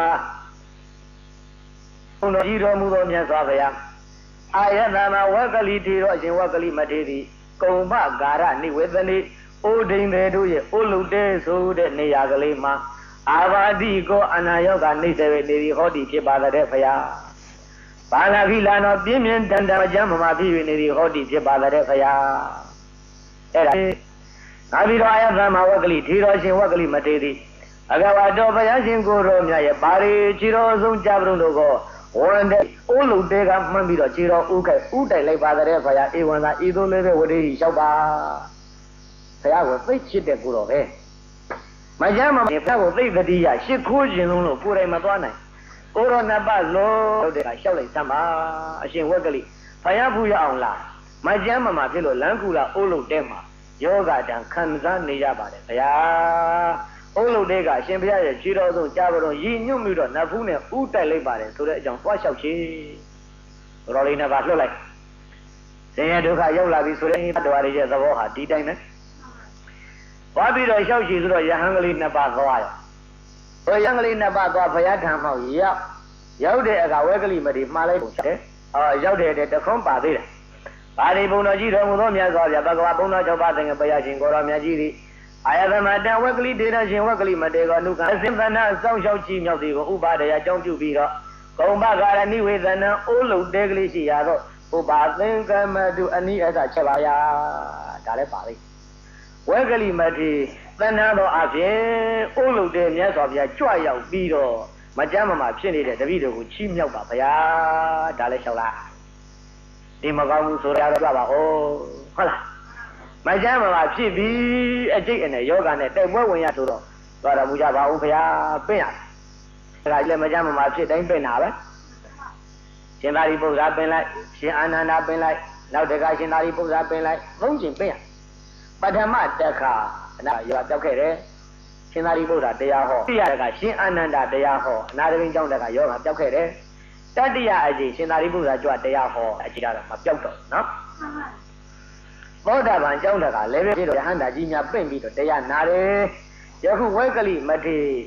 [SPEAKER 2] ဘုန်းတော်ကြီးတော်မူသောမြတ်စွာဘုရားအာယတနာဝက်ကလိထေရောအရှင်ဝက်ကလိမထေရီကုံမကာရနိဝေသနိအိုဒိန်တွေတို့ရဲ့အိုလုတဲဆိုတဲ့နေရာကလေးမှာအာဘာတိကိုအနာယောဂနှိစ္စဝေနေရီဟောတိဖြစ်ပါတဲ့ဘုရားဘာလာခိလာနောပြင်းပြင်းတန်တန်ကြမ်းမမဖြစ်၍နေရီဟောတိဖြစ်ပါတဲ့ဘုရားအဲ့ဒါငါပြီးတော့အာယသမဝက်ကလိထေရောရှင်ဝက်ကလိမထေရီအကဝါတော်ဘုရားရှင်ကိုယ်တော်မြတ်ရဲ့ပါရီခြေတော်ဆုံးကြပရုံတို့ကိုဝန်တဲ့အိုးလုံတဲကမှန်းပြီးတော့ခြေတော်ဥခိုက်ဥတိုက်လိုက်ပါတဲ့ဘုရားဧဝံသာဤသို့လည်းပဲဝတိလျှောက်ပါဘုရားကိုသိချစ်တဲ့ကိုယ်တော်ပဲမကြမ်းမဘုရားကိုသိသတိရရှ िख ိုးခြင်းလုံးလို့ကိုယ်တိုင်မသွားနိုင်ကိုရောနှစ်ပတ်လုံးတဲ့ကလျှောက်လိုက်သမ်းပါအရှင်ဝက်ကလိဘုရားဖူးရအောင်လားမကြမ်းမဖြစ်လို့လမ်းကူလာအိုးလုံတဲမှာယောဂတံခံစားနေရပါတယ်ဘုရားအုံလုံးတွေကရှင်ဘုရားရဲ့ခြေတော်ဆုံးကြားတော်ရည်ညွတ်ပြီးတော့နတ်ဖူးနဲ့ဥတိုက်လိုက်ပါတယ်ဆိုတဲ့အကြောင်းသွားလျှောက်ချေတော်လေးနဲ့ပါလွှတ်လိုက်ဆင်းရဲဒုက္ခရောက်လာပြီဆိုတဲ့တော်ရရဲ့သဘောဟာဒီတိုင်းပဲသွားပြီးတော့လျှောက်ချေဆိုတော့ယဟန်ကလေးနှစ်ပါးသွားရဟိုယဟန်ကလေးနှစ်ပါးသွားဘုရားထံမှောက်ရောက်တဲ့အခါဝဲကလေးမတီမှားလိုက်ပုံချက်တယ်ရောက်တဲ့တခွန်းပါသေးတယ်ပါဠိဘုံတော်ကြီးတော်မူသောမြတ်စွာဘုရားဘဂဝါဘုံတော်၆ပါးသင်္ကေတဘုရားရှင်ကိုတော်မြတ်ကြီးသည်အာယသမတဝက်ကလိဒေနရှင်ဝက်ကလိမတေကောနုကအစင်သနာစောင့်ရှောက်ကြည့်မြောက်သည်ကိုဥပါဒရာအကြောင်းပြုပြီးတော့ကုံဘဂရဏိဝေသနံအိုးလုံတဲကလေးရှိရတော့ဥပါသင်္ကမတုအနိအသချက်ပါရာဒါလည်းပါလိမ့်ဝက်ကလိမတိသဏ္ဍာန်တော်အပြင်အိုးလုံတဲမြတ်စွာဘုရားကြွရောက်ပြီးတော့မကြမ်းမမာဖြစ်နေတဲ့တပည့်တော်ကိုချီးမြှောက်ပါဗျာဒါလည်းလျှောက်လားဒီမကောင်းဘူးဆိုရတော့ကြပါဦးဟုတ်လားမကြမ်းမပါဖြစ်ပြီးအကျိတ်နဲ့ယောဂနဲ့တိုက်ပွဲဝင်ရဆိုတော့သွားတော်မူကြပါဦးဘုရားပင့်ရတယ်ဒါကြီးလည်းမကြမ်းမပါဖြစ်တိုင်းပင့်တာပဲရှင်သာရိပုတ္တရာပင့်လိုက်ရှင်အာနန္ဒာပင့်လိုက်နောက်တခါရှင်သာရိပုတ္တရာပင့်လိုက်သုံးချိန်ပင့်ရပထမတစ်ခါအဲ့ယောဂပြောက်ခဲ့တယ်ရှင်သာရိပုတ္တရာတရားဟောတိယတခါရှင်အာနန္ဒာတရားဟောအနာတပင်ကျောင်းတခါယောဂပြောက်ခဲ့တယ်တတိယအကျိရှင်သာရိပုတ္တရာကြွတရားဟောအကျိကတော့မပြောက်တော့နော်သောတာပန်ကျောင်းတကလည်းပဲဖြစ်တော့ယဟန္တာကြီးများပင့်ပြီးတော့တရားနာတယ်ယခုဝဲကလိမထေ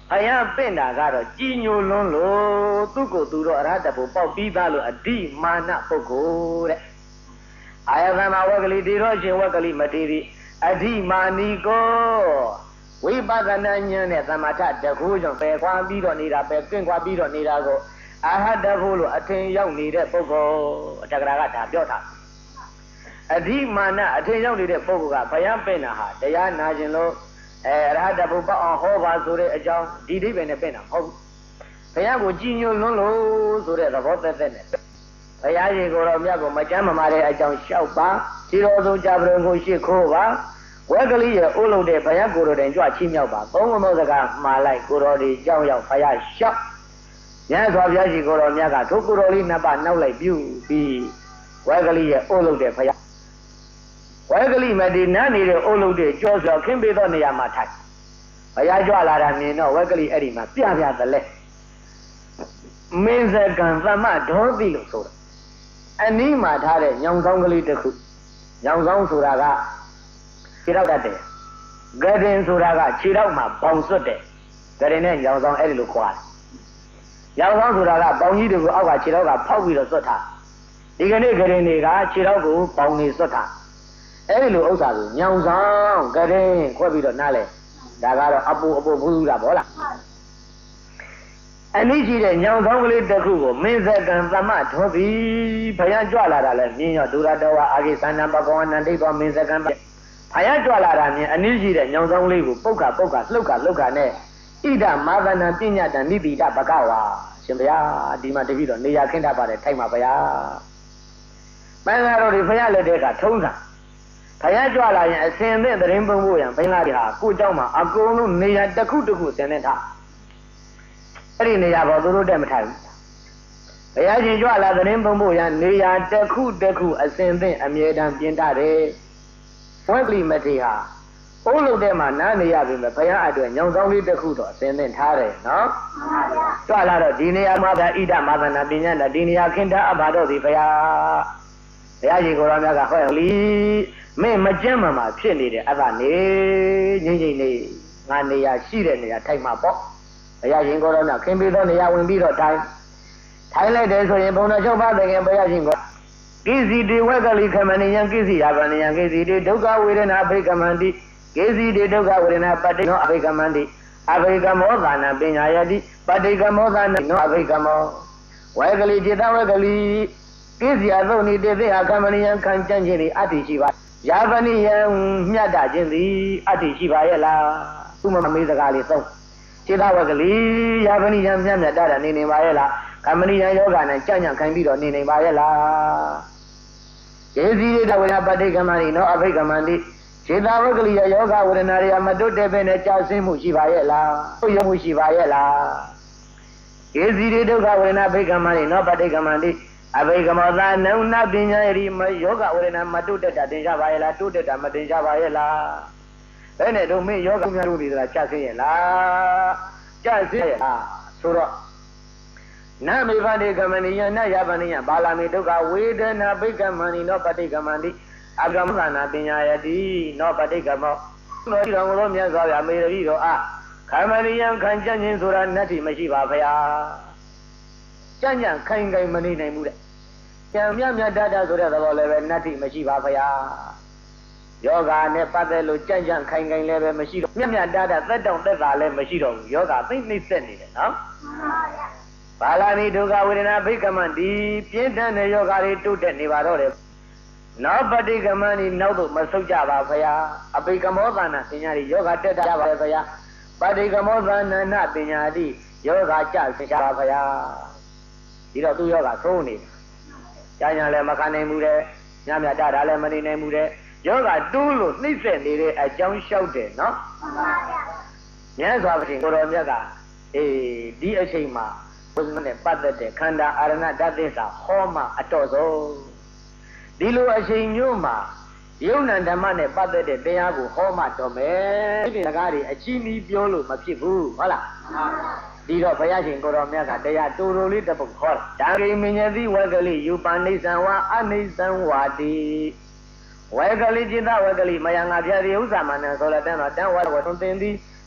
[SPEAKER 2] ဘုရားပင့်တာကတော့ကြည်ညိုလွန်းလို့သူ့ကိုယ်သူတော့အရဟတဘုပေါက်ပြီးသားလို့အဓိမာနပုဂ္ဂိုလ်တဲ့အာယသမဝကလိတိရောရှင်ဝကလိမတိတိအဓိမာနီကိုဝိပဿနာဉာဏ်နဲ့သမထတကူကြောင့်ပယ်ခွာပြီးတော့နေတာပယ်ကင်းခွာပြီးတော့နေတာကိုအာဟတဘုလို့အထင်ရောက်နေတဲ့ပုဂ္ဂိုလ်တက္ကရာကဒါပြောထားအဓိမာနအထင်ရောက်နေတဲ့ပုဂ္ဂိုလ်ကဘုရားပင့်တာဟာတရားနာခြင်းလို့အရဟတဘုပေါ့အောင်ဟောပါဆိုတဲ့အကြောင်းဒီအိဗယ်နဲ့ပင့်တာမဟုတ်ဘူးဘုရားကိုကြည်ညိုလွန်းလို့ဆိုတဲ့သဘောသက်သက်နဲ့ဘုရားရှင်ကိုယ်တော်မြတ်ကိုမကြမ်းမမာတဲ့အကြောင်းလျှောက်ပါခြေတော်ဆုံးကြပရုံကိုရှ िख ိုးပါဝက်ကလေးရဲ့အိုးလုံးတဲ့ဘုရားကိုယ်တော်တိုင်ကြွချီးမြှောက်ပါသုံးမမောစကားမှားလိုက်ကိုယ်တော်ဒီကြောင်းရောက်ဘုရားလျှောက်ညစွာဘုရားရှင်ကိုယ်တော်မြတ်ကထိုကိုယ်တော်လေးနှစ်ပါးနောက်လိုက်ပြုပြီးဝက်ကလေးရဲ့အိုးလုံးတဲ့ဘုရားဝက်ကလေးမဒီနတ်နေတဲ့အိုးလုံးတဲ့ကြောစွာခင်းပေးသောနေရာမှာထိုင်ဘုရားကြွလာတာမြင်တော့ဝက်ကလေးအဲ့ဒီမှာပြပြသလဲမင်းစကံသမဒေါတိလို့ဆိုတာအနီးမှာထားတဲ့ညောင်ဆောင်ကလေးတစ်ခုညောင်ဆောင်ဆိုတာကခြေထောက်တတ်တယ်ဂရင်ဆိုတာကခြေထောက်မှာပေါင်စွတ်တယ်ဂရင်နဲ့ညောင်ဆောင်အဲ့ဒီလိုခေါ်တယ်ညောင်ဆောင်ဆိုတာကပေါင်ကြီးတွေကိုအောက်ကခြေထောက်ကဖောက်ပြီးတော့စွတ်ထားဒီကနေ့ဂရင်တွေကခြေထောက်ကိုပေါင်နေစွတ်ထားအဲ့ဒီလိုဥစ္စာကိုညောင်ဆောင်ဂရင်ခွဲပြီးတော့နားလဲဒါကတော့အပူဘူးတာဗောလားအနည်းရှိတဲ့ညောင်ဆောင်ကလေးတစ်ခုကိုမင်းစကံသမဒေါတိဘုရားကြွလာတာလဲမြင်ရောဒုရတဝအာဂိသန္နပကောဝနန္တိသောမင်းစကံဘုရားကြွလာတာမြင်အနည်းရှိတဲ့ညောင်ဆောင်လေးကိုပုတ်ခလှုပ်ခနဲ့ဣဒမာသနာပညာတံနိတိတဘဂဝါရှင်ဘုရားဒီမှာတပည့်တော်နေရာခင်းတတ်ပါတယ်ထိုက်မှာဘုရားမင်္ဂလာတော်ဒီဘုရားလက်ထက်ကထုံးတာဘုရားကြွလာရင်အစဉ်သင့်သတင်းပုံဖို့ရန်ဘင်္ဂလာတွေဟာကိုเจ้าမှာအကုန်လုံးနေရာတစ်ခုဆင်နေထားအဲ့ဒီနေရာပေါ်သူတို့တက်မထိုင်ဘူးဘုရားရှင်ကြွလာသတင်းပုံဖို့ရန်နေရာတစ်ခုအစဉ်သင့်အမြဲတမ်းပြင်တတ်တယ်ဝက်ကလိမထေဟာအိုးလုံးထဲမှာနားနေရပြီမဲ့ဘုရားအတွက်ညောင်ဆောင်လေးတစ်ခုတော့အစဉ်သင့်ထားတယ်နော်ကြွလာတော့ဒီနေရာမှာဗျာဣဒမာသနာပညာတဒီနေရာခင်းထားအပ်ပါတော့ဒီဘုရားရှင်ကိုယ်တော်မြတ်ကဟောလီမင်းမကြမ်းမှမှာဖြစ်နေတယ်အဲ့ဒါနေငိမ့်နေငါနေရာရှိတဲ့နေရာထိုက်မှာပေါ့ဘုရားရှင်ကိုယ်တော်မြတ်ခင်ပြီးတော့နေရာဝင်ပြီးတော့ထိုင်လိုက်တယ်ဆိုရင်ဘုံတော်ချုပ်ပါတဲ့ခင်ဘုရားရှင်ကကိစီတေဝက်ကလိခမဏိယံကိစီယာဗဏိယံကိစီတေဒုက္ခဝေဒနာအဘိကမန္တိကိစီတေဒုက္ခဝေဒနာပဋိနောအဘိကမန္တိအဘိကမောသာနာပညာယတိပဋိကမောသာနောအဘိကမောဝက်ကလိจิตဝက်ကလိကိစီယာသုံးဤတေသေအခမဏိယံခံကြံ့ခြင်းသည်အတ္တိရှိပါယာဗဏိယံမြတ်တာခြင်းသည်အတ္တိရှိပါရဲ့လားသူမမေးစကားလေးသုံးจิตဝက်ကလိယာဗဏိယံမြတ်တာနေပါရဲ့လားကမဏိယံယောဂနဲ့ကြံ့ခိုင်ပြီးတော့နေပါရဲ့လားယေစီရတဝေနပဋိကမန္တိနောအဘိကမန္တိခြေသာဝကလိယယောဂဝေဒနာတွေမတွတ်တဲ့ပဲနဲ့ကြာဆင်းမှုရှိပါရဲ့လားဟုတ်ရမှုရှိပါရဲ့လားယေစီရဒုက္ခဝေဒနာဘိကမန္တိနောပဋိကမန္တိအဘိကမောသာနုဏပညာယရိမယောဂဝေဒနာမတွတ်တဲ့တင်ကြပါရဲ့လားတွတ်တဲ့မတင်ကြပါရဲ့လားဘယ်နဲ့တော့မင်းယောဂများလို့ဒီကကြာဆင်းရဲ့လားကြာဆင်းရဲ့လားဆိုတော့နမေဗန္တိကမဏိယနယဗန္တိယဘာလာမိဒုက္ခဝေဒနာဘိကမန္တိနောပဋိကမန္တိအကမ္မနာပညာယတိနောပဋိကမောတော်ဒီတော်တော်မြတ်စွာဘုရားမေရပြီတော့ခမဏိယံခံကြခြင်းဆိုတာနတ္တိမရှိပါဗျာကြံ့ခိုင်မနေနိုင်ဘူးတဲ့ကြံမြတ်တတ်ဆိုတဲ့သဘောလည်းပဲနတ္တိမရှိပါဗျာယောဂနဲ့ပတ်သက်လို့ကြံ့ခိုင်လည်းပဲမရှိတော့မြတ်တတ်သက်တောင့်သက်သာလည်းမရှိတော့ဘူးယောဂသိနှိမ့်ဆက်နေတယ်နော်ဘာလာမိဒုက္ခဝေဒနာဘိကမန္တိပြင်းထန်တဲ့ယောဂတွေတိုးတက်နေပါတော့တယ်နောပဋိကမန္တိနောက်တော့မဆုတ်ကြပါဖရာအဘိကမောသနာပညာတွေယောဂတက်ကြပါဖရာပဋိကမောသနာနာပညာတိယောဂကြဆင်ကြပါဖရာဒီတော့သူယောဂသုံးနေကြာညာလည်းမခံနိုင်ဘူးတဲ့ညမြတာတာလည်းမနေနိုင်ဘူးတဲ့ယောဂတူးလို့နှိမ့်ဆက်နေတဲ့အကြောင်းလျှောက်တယ်နော်မှန်ပါဗျာမြတ်စွာဘုရားကိုတော်မြတ်ကဒီအချိန်မှာဘုရားနဲ့ပတ်သက်တဲ့ခန္ဓာအာရဏဓာတ်သစ္စာဟောမှအတော်ဆုံးဒီလိုအချိန်မျိုးမှာယုံ nant ဓမ္မနဲ့ပတ်သက်တဲ့တရားကိုဟောမှတော်မယ်ဒီစကားတွေအချင်းကြီးပြောလို့မဖြစ်ဘူးဟုတ်လားဒီတော့ဘုရားရှင်ကိုတော်မြတ်ကတရားတူတူလေးတစ်ပုဒ်ဟောတာဒါဂိမညတိဝကလိယူပနိသံဝါအနိသံဝါတိဝကလိจิตဝကလိမယငါပြသည်ဥစ္စာမနံဆိုလက်တန်းတော့တန်ဝါကိုသွန်သင်သည်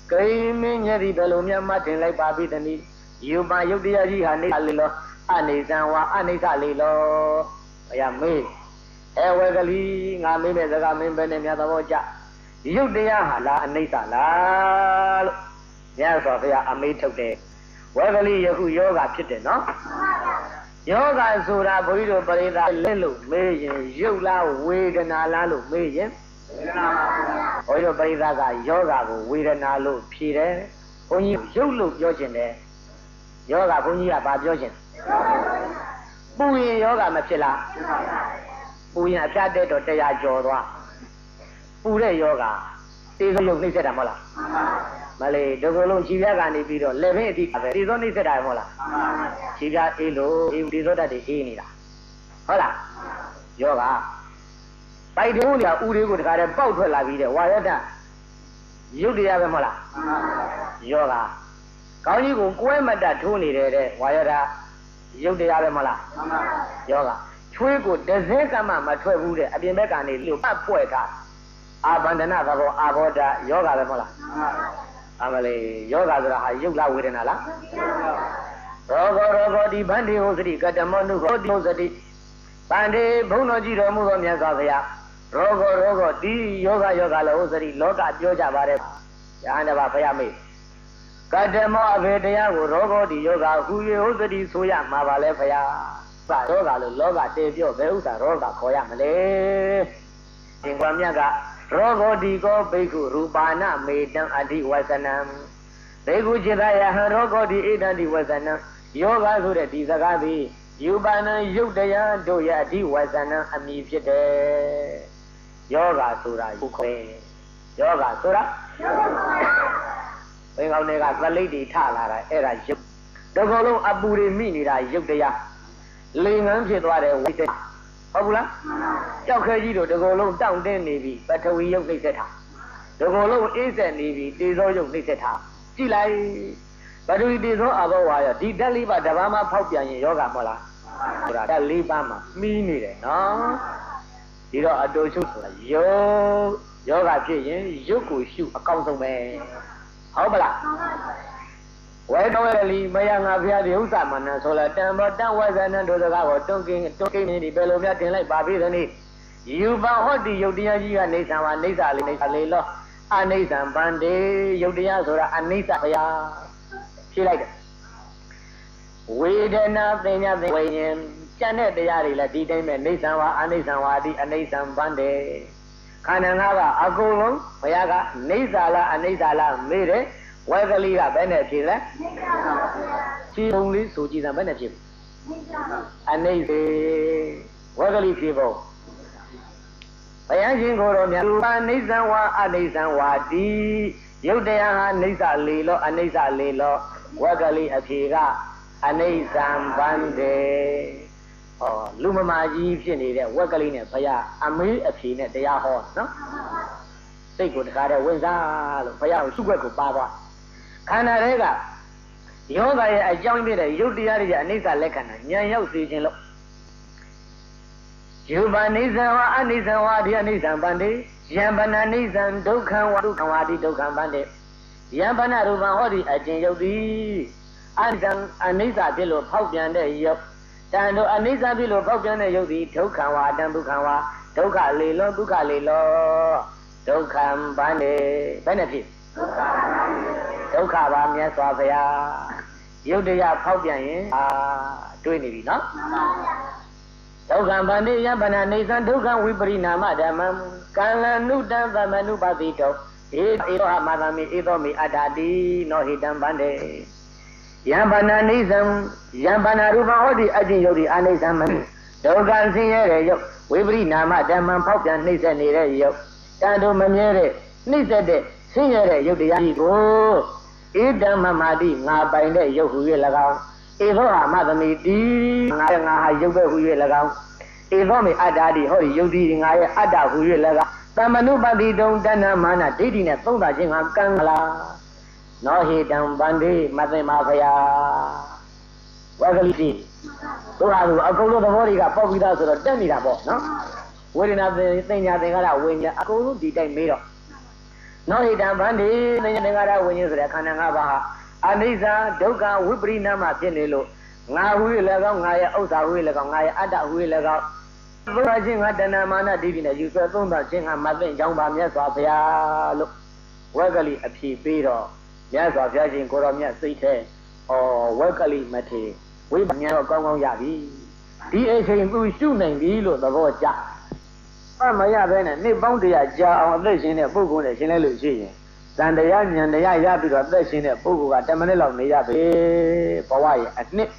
[SPEAKER 1] ကိမင်းညက်ဒီဘယ်လိုများမှတ်တင်လိုက်ပါပြီတနည်းယူပါယုတ်တရားကြီးဟာနေလေလောအနေဇံဝါအနေစလေလောဘုရားမေးဝဲကလေးငါမေးတဲ့စကားမင်းပဲနဲ့များသဘောကျယုတ်တရားဟာလားအနေစလားလို့မြတ်စွာဘုရားအမေးထုတ်တယ်ဝဲကလေးယခုယောဂဖြစ်တယ်နော်ယောဂဆိုတာဘုန်းကြီးတို့ပရိသတ်လက်လို့မေးရင်ယုတ်လားဝေဒနာလားလို့မေးရင်ဝေဒနာပါဘုရားဘုန်းကြီးတို့ပရိသတ်ကယောဂကိုဝေဒနာလို့ဖြေတယ်ဘုန်းကြီးယုတ်လို့ပြောခြင်းတယ်ယောဂဘုန်းကြီးကဘာပြောခြင်းပူရင်ယောဂမဖြစ်လားပူရင်အဖြတ်တဲ့တော့တရားကျော်သွားပူတဲ့ယောဂတေသောယုတ်နှိမ့်ဆက်တာမဟုတ်လားမလေးဒုက္ခလုံးခြေပြားကနေပြီးတော့လက်ဖင်းအတိပဲတေသောနှိမ့်ဆက်တာမဟုတ်လားခြေပြားအေးလို့တေသောတတ်တွေအေးနေတာဟုတ်လားယောဂပိုက်တုံးတွေကဥတွေကိုတခါတည်းပေါက်ထွက်လာပြီးတဲ့ဝါရတယုတ်တရားပဲမဟုတ်လားယောဂကောင်းကြီးကိုကွဲမတတ်ထိုးနေတဲ့ဝါရတယုတ်တရားပဲမဟုတ်လားယောဂချွေးကိုဒဇဲကမှမထွက်ဘူးတဲ့အပြင်ဘက်ကနေလို့ပတ်ဖွဲ့ထားအာဘန္ဒနာသဘောအာဘောဓယောဂပဲမဟုတ်လားအမလေးယောဂဆိုတာဟာယုတ်လားဝေဒနာလားရောဂောဒီဗန္တိဟောစတိကတမောနုဟောတိဟောစတိဗန္တိဘုန်းတော်ကြည်တော်မူသောမြတ်စွာဘုရားရောဂောဒီယောဂလည်းဟောစတိလောကပြောကြပါတယ်ယဟန်တပါဘုရားမေးကတမောအဘေတရားကိုရောဂောဒီယောဂဟူ၍ဟောစတိဆိုရမှာပါလေဘုရားယောဂလို့လောကတေပြောဘယ်ဥစ္စာရောဂခေါ်ရမလဲသင်္ကွာမြတ်ကရောဂောဒီကောဘိက္ခုရူပါဏမေတံအဓိဝဇနံဘိက္ခုจิตယဟံရောဂောဒီဣတံဒီဝဇနံယောဂဆိုတဲ့ဒီစကားသည်ယူပါဏယုတ်တရားတို့ရဲ့အဓိဝဇနံအမည်ဖြစ်တယ်ယောဂဆိုတာဘုခေါ်ယောဂဆိုတာဘယ်ကောင်တွေကသလိတ်တွေထလာတာအဲ့ဒါယုတ်တကောလုံးအပူတွေမိနေတာယုတ်တရားလေငန်းဖြစ်သွားတယ်ဝိသေဟုတ်ဘူးလားကြောက်ခဲကြီးတို့တကောလုံးတောင့်တင်းနေပြီပထဝီယုတ်နှိမ့်ဆက်တာတကောလုံးအေးဆက်နေပြီတေဇောယုတ်နှိမ့်ဆက်တာကြည့်လိုက်ပထဝီတေဇောအဘောဝါရဒီဓာတ်လေးပါတဘာမှဖောက်ပြန်ရင်ယောဂမဟုတ်လားဆိုတာဓာတ်လေးပါမှမီးနေတယ်နော်ဒီတော့အတူရှုဆိုတာယောဂဖြစ်ရင်ယုတ်ကိုရှုအကောင်းဆုံးပဲဟုတ်ပလားဝဲတော်ရလီမယငါဖျားဒီဥစ္စာမနဆိုလာတံဘောတံဝဇနံတို့စကားကိုတွန်းကင်းနေဒီဘယ်လိုများတင်လိုက်ပါပြီသနည်းယူပဟောတိယုတ်တရားကြီးကနေဆံပါနေစာလေးလောအနေဆံပန္တေယုတ်တရားဆိုတာအနေဆဘုရားဖြေလိုက်တယ်ဝေဒနာပညာဝိညာဉ်ကျန်တဲ့တရားတွေလည်းဒီတိုင်းပဲနေဆံဝါအနေဆံဝါဒီအနေဆံပန္တေခန္ဓာ၅ပါးအကုန်လုံးဘုရားကနေစာလားအနေစာလားမေးတယ်ဝဲကလေးကဘယ်နဲ့ဖြေလဲဖြေပုံလေးဆိုကြည့်တာဘယ်နဲ့ဖြေအနေစေဝဲကလေးဖြေပုံဘုရားရှင်ကိုယ်တော်မြတ်ပါနေဆံဝါအနေဆံဝါဒီယုတ်တရားဟာနေစာလေလောအနေစာလေလောဝဲကလေးအဖြေကအနေဆံပန်းတယ်ဟောလူမမာကြီးဖြစ်နေတဲ့ဝက်ကလေးနဲ့ဘုရားအမေးအဖြေနဲ့တရားဟောနော်စိတ်ကိုတခါတည်းဝင်စားလို့ဘုရားကိုစုွက်ကိုပါသွားခန္ဓာတွေကယောဂရဲ့အကြောင်းပြတဲ့ယုတ်တရားတွေရဲ့အနိစ္စလက္ခဏာဉာဏ်ရောက်စေခြင်းလို့ယူပါနိစ္စဝအနိစ္စဝဒီအနိစ္စပန္တိယံပနာနိစ္စံဒုက္ခံဝဒုက္ခံဝဒီဒုက္ခံပန္တိယံပနာရူပံဟောဒီအကျဉ်ယုတ်သည်အနိစ္စအနိစ္စဖြစ်လို့ဖောက်ပြန်တဲ့ယုတ်တန်တို့အနိစ္စဖြစ်လို့ဖောက်ပြန်တဲ့ယုတ်သည်ဒုက္ခံဝအတံဒုက္ခံဝဒုက္ခလေလောဒုက္ခလေလောဒုက္ခံပန္တိဘယ်နဲ့ဖြစ်ဒုက္ခပါမြတ်စွာဘုရားယုတ်တရားဖောက်ပြန်ရင်တွေးနေပြီနော်ဒုက္ခံဗန္တိယဗနာနေသံဒုက္ခဝိပရိနာမဓမ္မံကံလနုတံသမနုပတိတောဧသောဟမသမိဧသောမိအတ္တတိနောဟိတံဗန္တေယဗနာနေသံယဗနာရူပဟောတိအကျဉ်ယုတ်တိအနိစ္စံဒုက္ခဆင်းရဲတဲ့ယုတ်ဝိပရိနာမဓမ္မံဖောက်ပြန်နှိမ့်ဆက်နေတဲ့ယုတ်တန်တို့မမြဲတဲ့နှိမ့်ဆက်တဲ့ဆင်းရဲတဲ့ယုတ်တရားကြီးကိုဧတံမမတိငါပိုင်တဲ့ယုတ်ဟူ၍၎င်းဧသောဟာမသမိတိငါဟာယုတ်ပဲဟူ၍၎င်းဧသောမေအတ္တတိဟောဒီယုတ်ဒီငါရဲ့အတ္တဟူ၍၎င်းသမနုပတိတုံတဏ္ဏမာနဒိဋ္ဌိနဲ့သုံးတာခြင်းကကံလားနောဟိတံဗန္တိမသိမဖယာဝဂလိတိတို့ဟာသူအကုန်လုံးသဘောတွေကပေါက်ပြီးသားဆိုတော့တက်နေတာပေါ့နော်ဝေဒနာသင်ညာသင်္ခါရဝိညာဉ်အကုန်လုံးဒီတိုင်းမေးတော့
[SPEAKER 2] နောဟိတံဗန္တိသင်္ဃာရဝိညာဉ်ဆိုတဲ့ခန္ဓာ၅ပါးဟာအနိစ္စဒုက္ခဝိပရိနာမဖြစ်နေလို့ငါဟူ၍လည်းကောင်းငါရဲ့ဥစ္စာဟူ၍လည်းကောင်းငါရဲ့အတ္တဟူ၍လည်းကောင်းသုံးပါးခြင်းငါတဏမာနဒိဋ္ဌိနဲ့ယူဆွဲသုံးပါးခြင်းငါမသိကြောင်းပါမြတ်စွာဘုရားလို့ဝက်ကလိအဖြေပေးတော့မြတ်စွာဘုရားရှင်ကိုရောမြတ်စိတ်ထဲဩဝက်ကလိမထေဝိပညာတော့ကောင်းကောင်းရပြီဒီအချိန်သူရှုနိုင်ပြီလို့သဘောကျမရဘဲနဲ့နှစ်ပေါင်းတရာကြာအောင်အသက်ရှင်တဲ့ပုဂ္ဂိုလ်နဲ့ရှင်လဲလို့ရှိရင်ဇန်တရားဉာဏ်တရားရပြီးတော့အသက်ရှင်တဲ့ပုဂ္ဂိုလ်က10မိနစ်လောက်နေရပြီဘဝရဲ့အနှစ်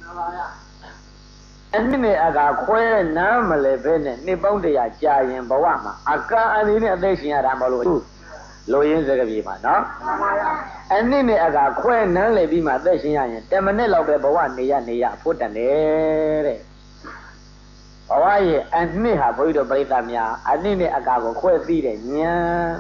[SPEAKER 2] အနှစ်နဲ့အကခွဲနားမလဲဘဲနဲ့နှစ်ပေါင်းတရာကြာရင်ဘဝမှာအကန့်အနေနဲ့အသက်ရှင်ရတာမလို့လိုရင်းစကားပြေမှာနော်အနှစ်နဲ့အကခွဲနန်းလေပြီးမှအသက်ရှင်ရရင်10မိနစ်လောက်ပဲဘဝနေရဖို့တန်တယ်တဲ့ဘဝရဲ့အနှစ်ဟာဘုန်းကြီးတို့ပြိဿများအနှစ်နဲ့အကကိုခွဲသိတဲ့ဉာဏ်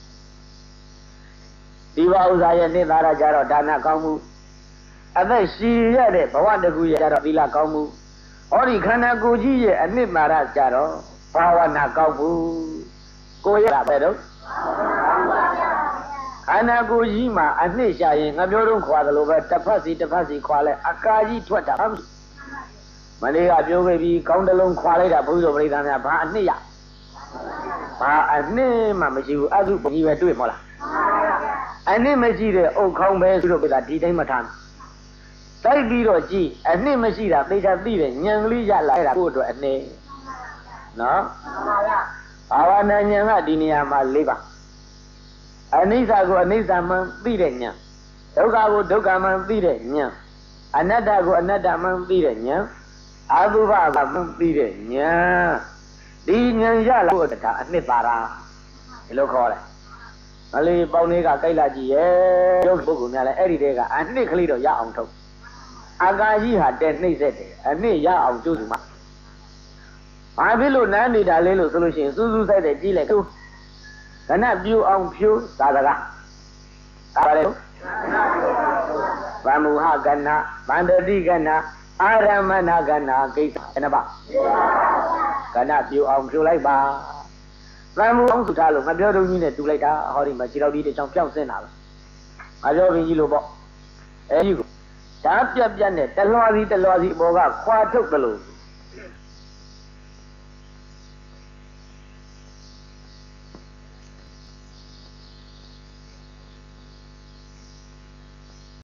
[SPEAKER 2] ဒီဘဥစ္စာရဲ့နှစ်သာရကြတော့ဒါနကောင်းမှုအသက်ရှင်ရတဲ့ဘဝတစ်ခုရဲ့ကြတော့သီလကောင်းမှုဟောဒီခန္ဓာကိုယ်ကြီးရဲ့အနှစ်သာရကြတော့ဘာဝနာကောင်းမှုကိုရတာပဲတော့ခန္ဓာကိုယ်ကြီးမှာအနှစ်ရှာရင်ငါပြောတော့ခွာတယ်လို့ပဲတစ်ဖက်စီခွာလဲအကာကြီးထွက်တာမလေးကပြောခဲ့ပြီးကောင်းတလုံးခွာလိုက်တာဘုရားပရိသတ်များဘာအနှစ်ရဘာအနှစ်မှမရှိဘူးအတုပကြီးပဲတွေ့မလားအနှစ်မရှိတဲ့အုတ်ခေါင်းပဲဆိုတော့ပြတာဒီတိုင်းမထားတိုက်ပြီးတော့ကြည့်အနှစ်မရှိတာသေချာသိတယ်ဉာဏ်ကလေးရလာတာကိုအတွက်အနှစ်နော်ဘာဝနာဉာဏ်ကဒီနေရာမှာ၄ပါးအနိစ္စကိုအနိစ္စမှန်သိတဲ့ဉာဏ်ဒုက္ခကိုဒုက္ခမှန်သိတဲ့ဉာဏ်အနတ္တကိုအနတ္တမှန်သိတဲ့ဉာဏ်အတုပကမှန်သိတဲ့ဉာဏ်ဒီဉာဏ်ရလာဖို့ဒါအနှစ်ပါတာဒီလိုခေါ်တယ်မလေးပေါင်းလေးကကြိုက်လာကြည့်ရဲ့ရုပ်ပုဂ္ဂိုလ်များလည်းအဲ့ဒီတည်းကအနှစ်ကလေးတော့ရအောင်ထုတ်အာကာကြီးဟာတဲ့နှိမ့်ဆက်တယ်အနှစ်ရအောင်ကျိုးစုမှာဘာဖြစ်လို့နန်းနေတာလဲလို့ဆိုလို့ရှိရင်စူးစူးဆိုင်တဲ့ကြည့်လိုက်ခဏပြူအောင်ဖြိုးသာသကဒါလည်းဗမုဟကဏဗန္တတိကဏအာရမဏကဏကိစ္စနှစ်ပါးကဏပြူအောင်ဖြိုးလိုက်ပါဗမုအောင်စုထားလို့ငါပြောတော့ကြီးနဲ့တူလိုက်တာဟောဒီမှာခြေတော်ဒီတစ်ချောင်းပြောင်းစင်းတာပဲငါပြောပြီးကြီးလို့ပေါ့အဲဒီကိုဓာပြက်နဲ့တလွှာစီအပေါ်ကခွာထုတ်တယ်လို့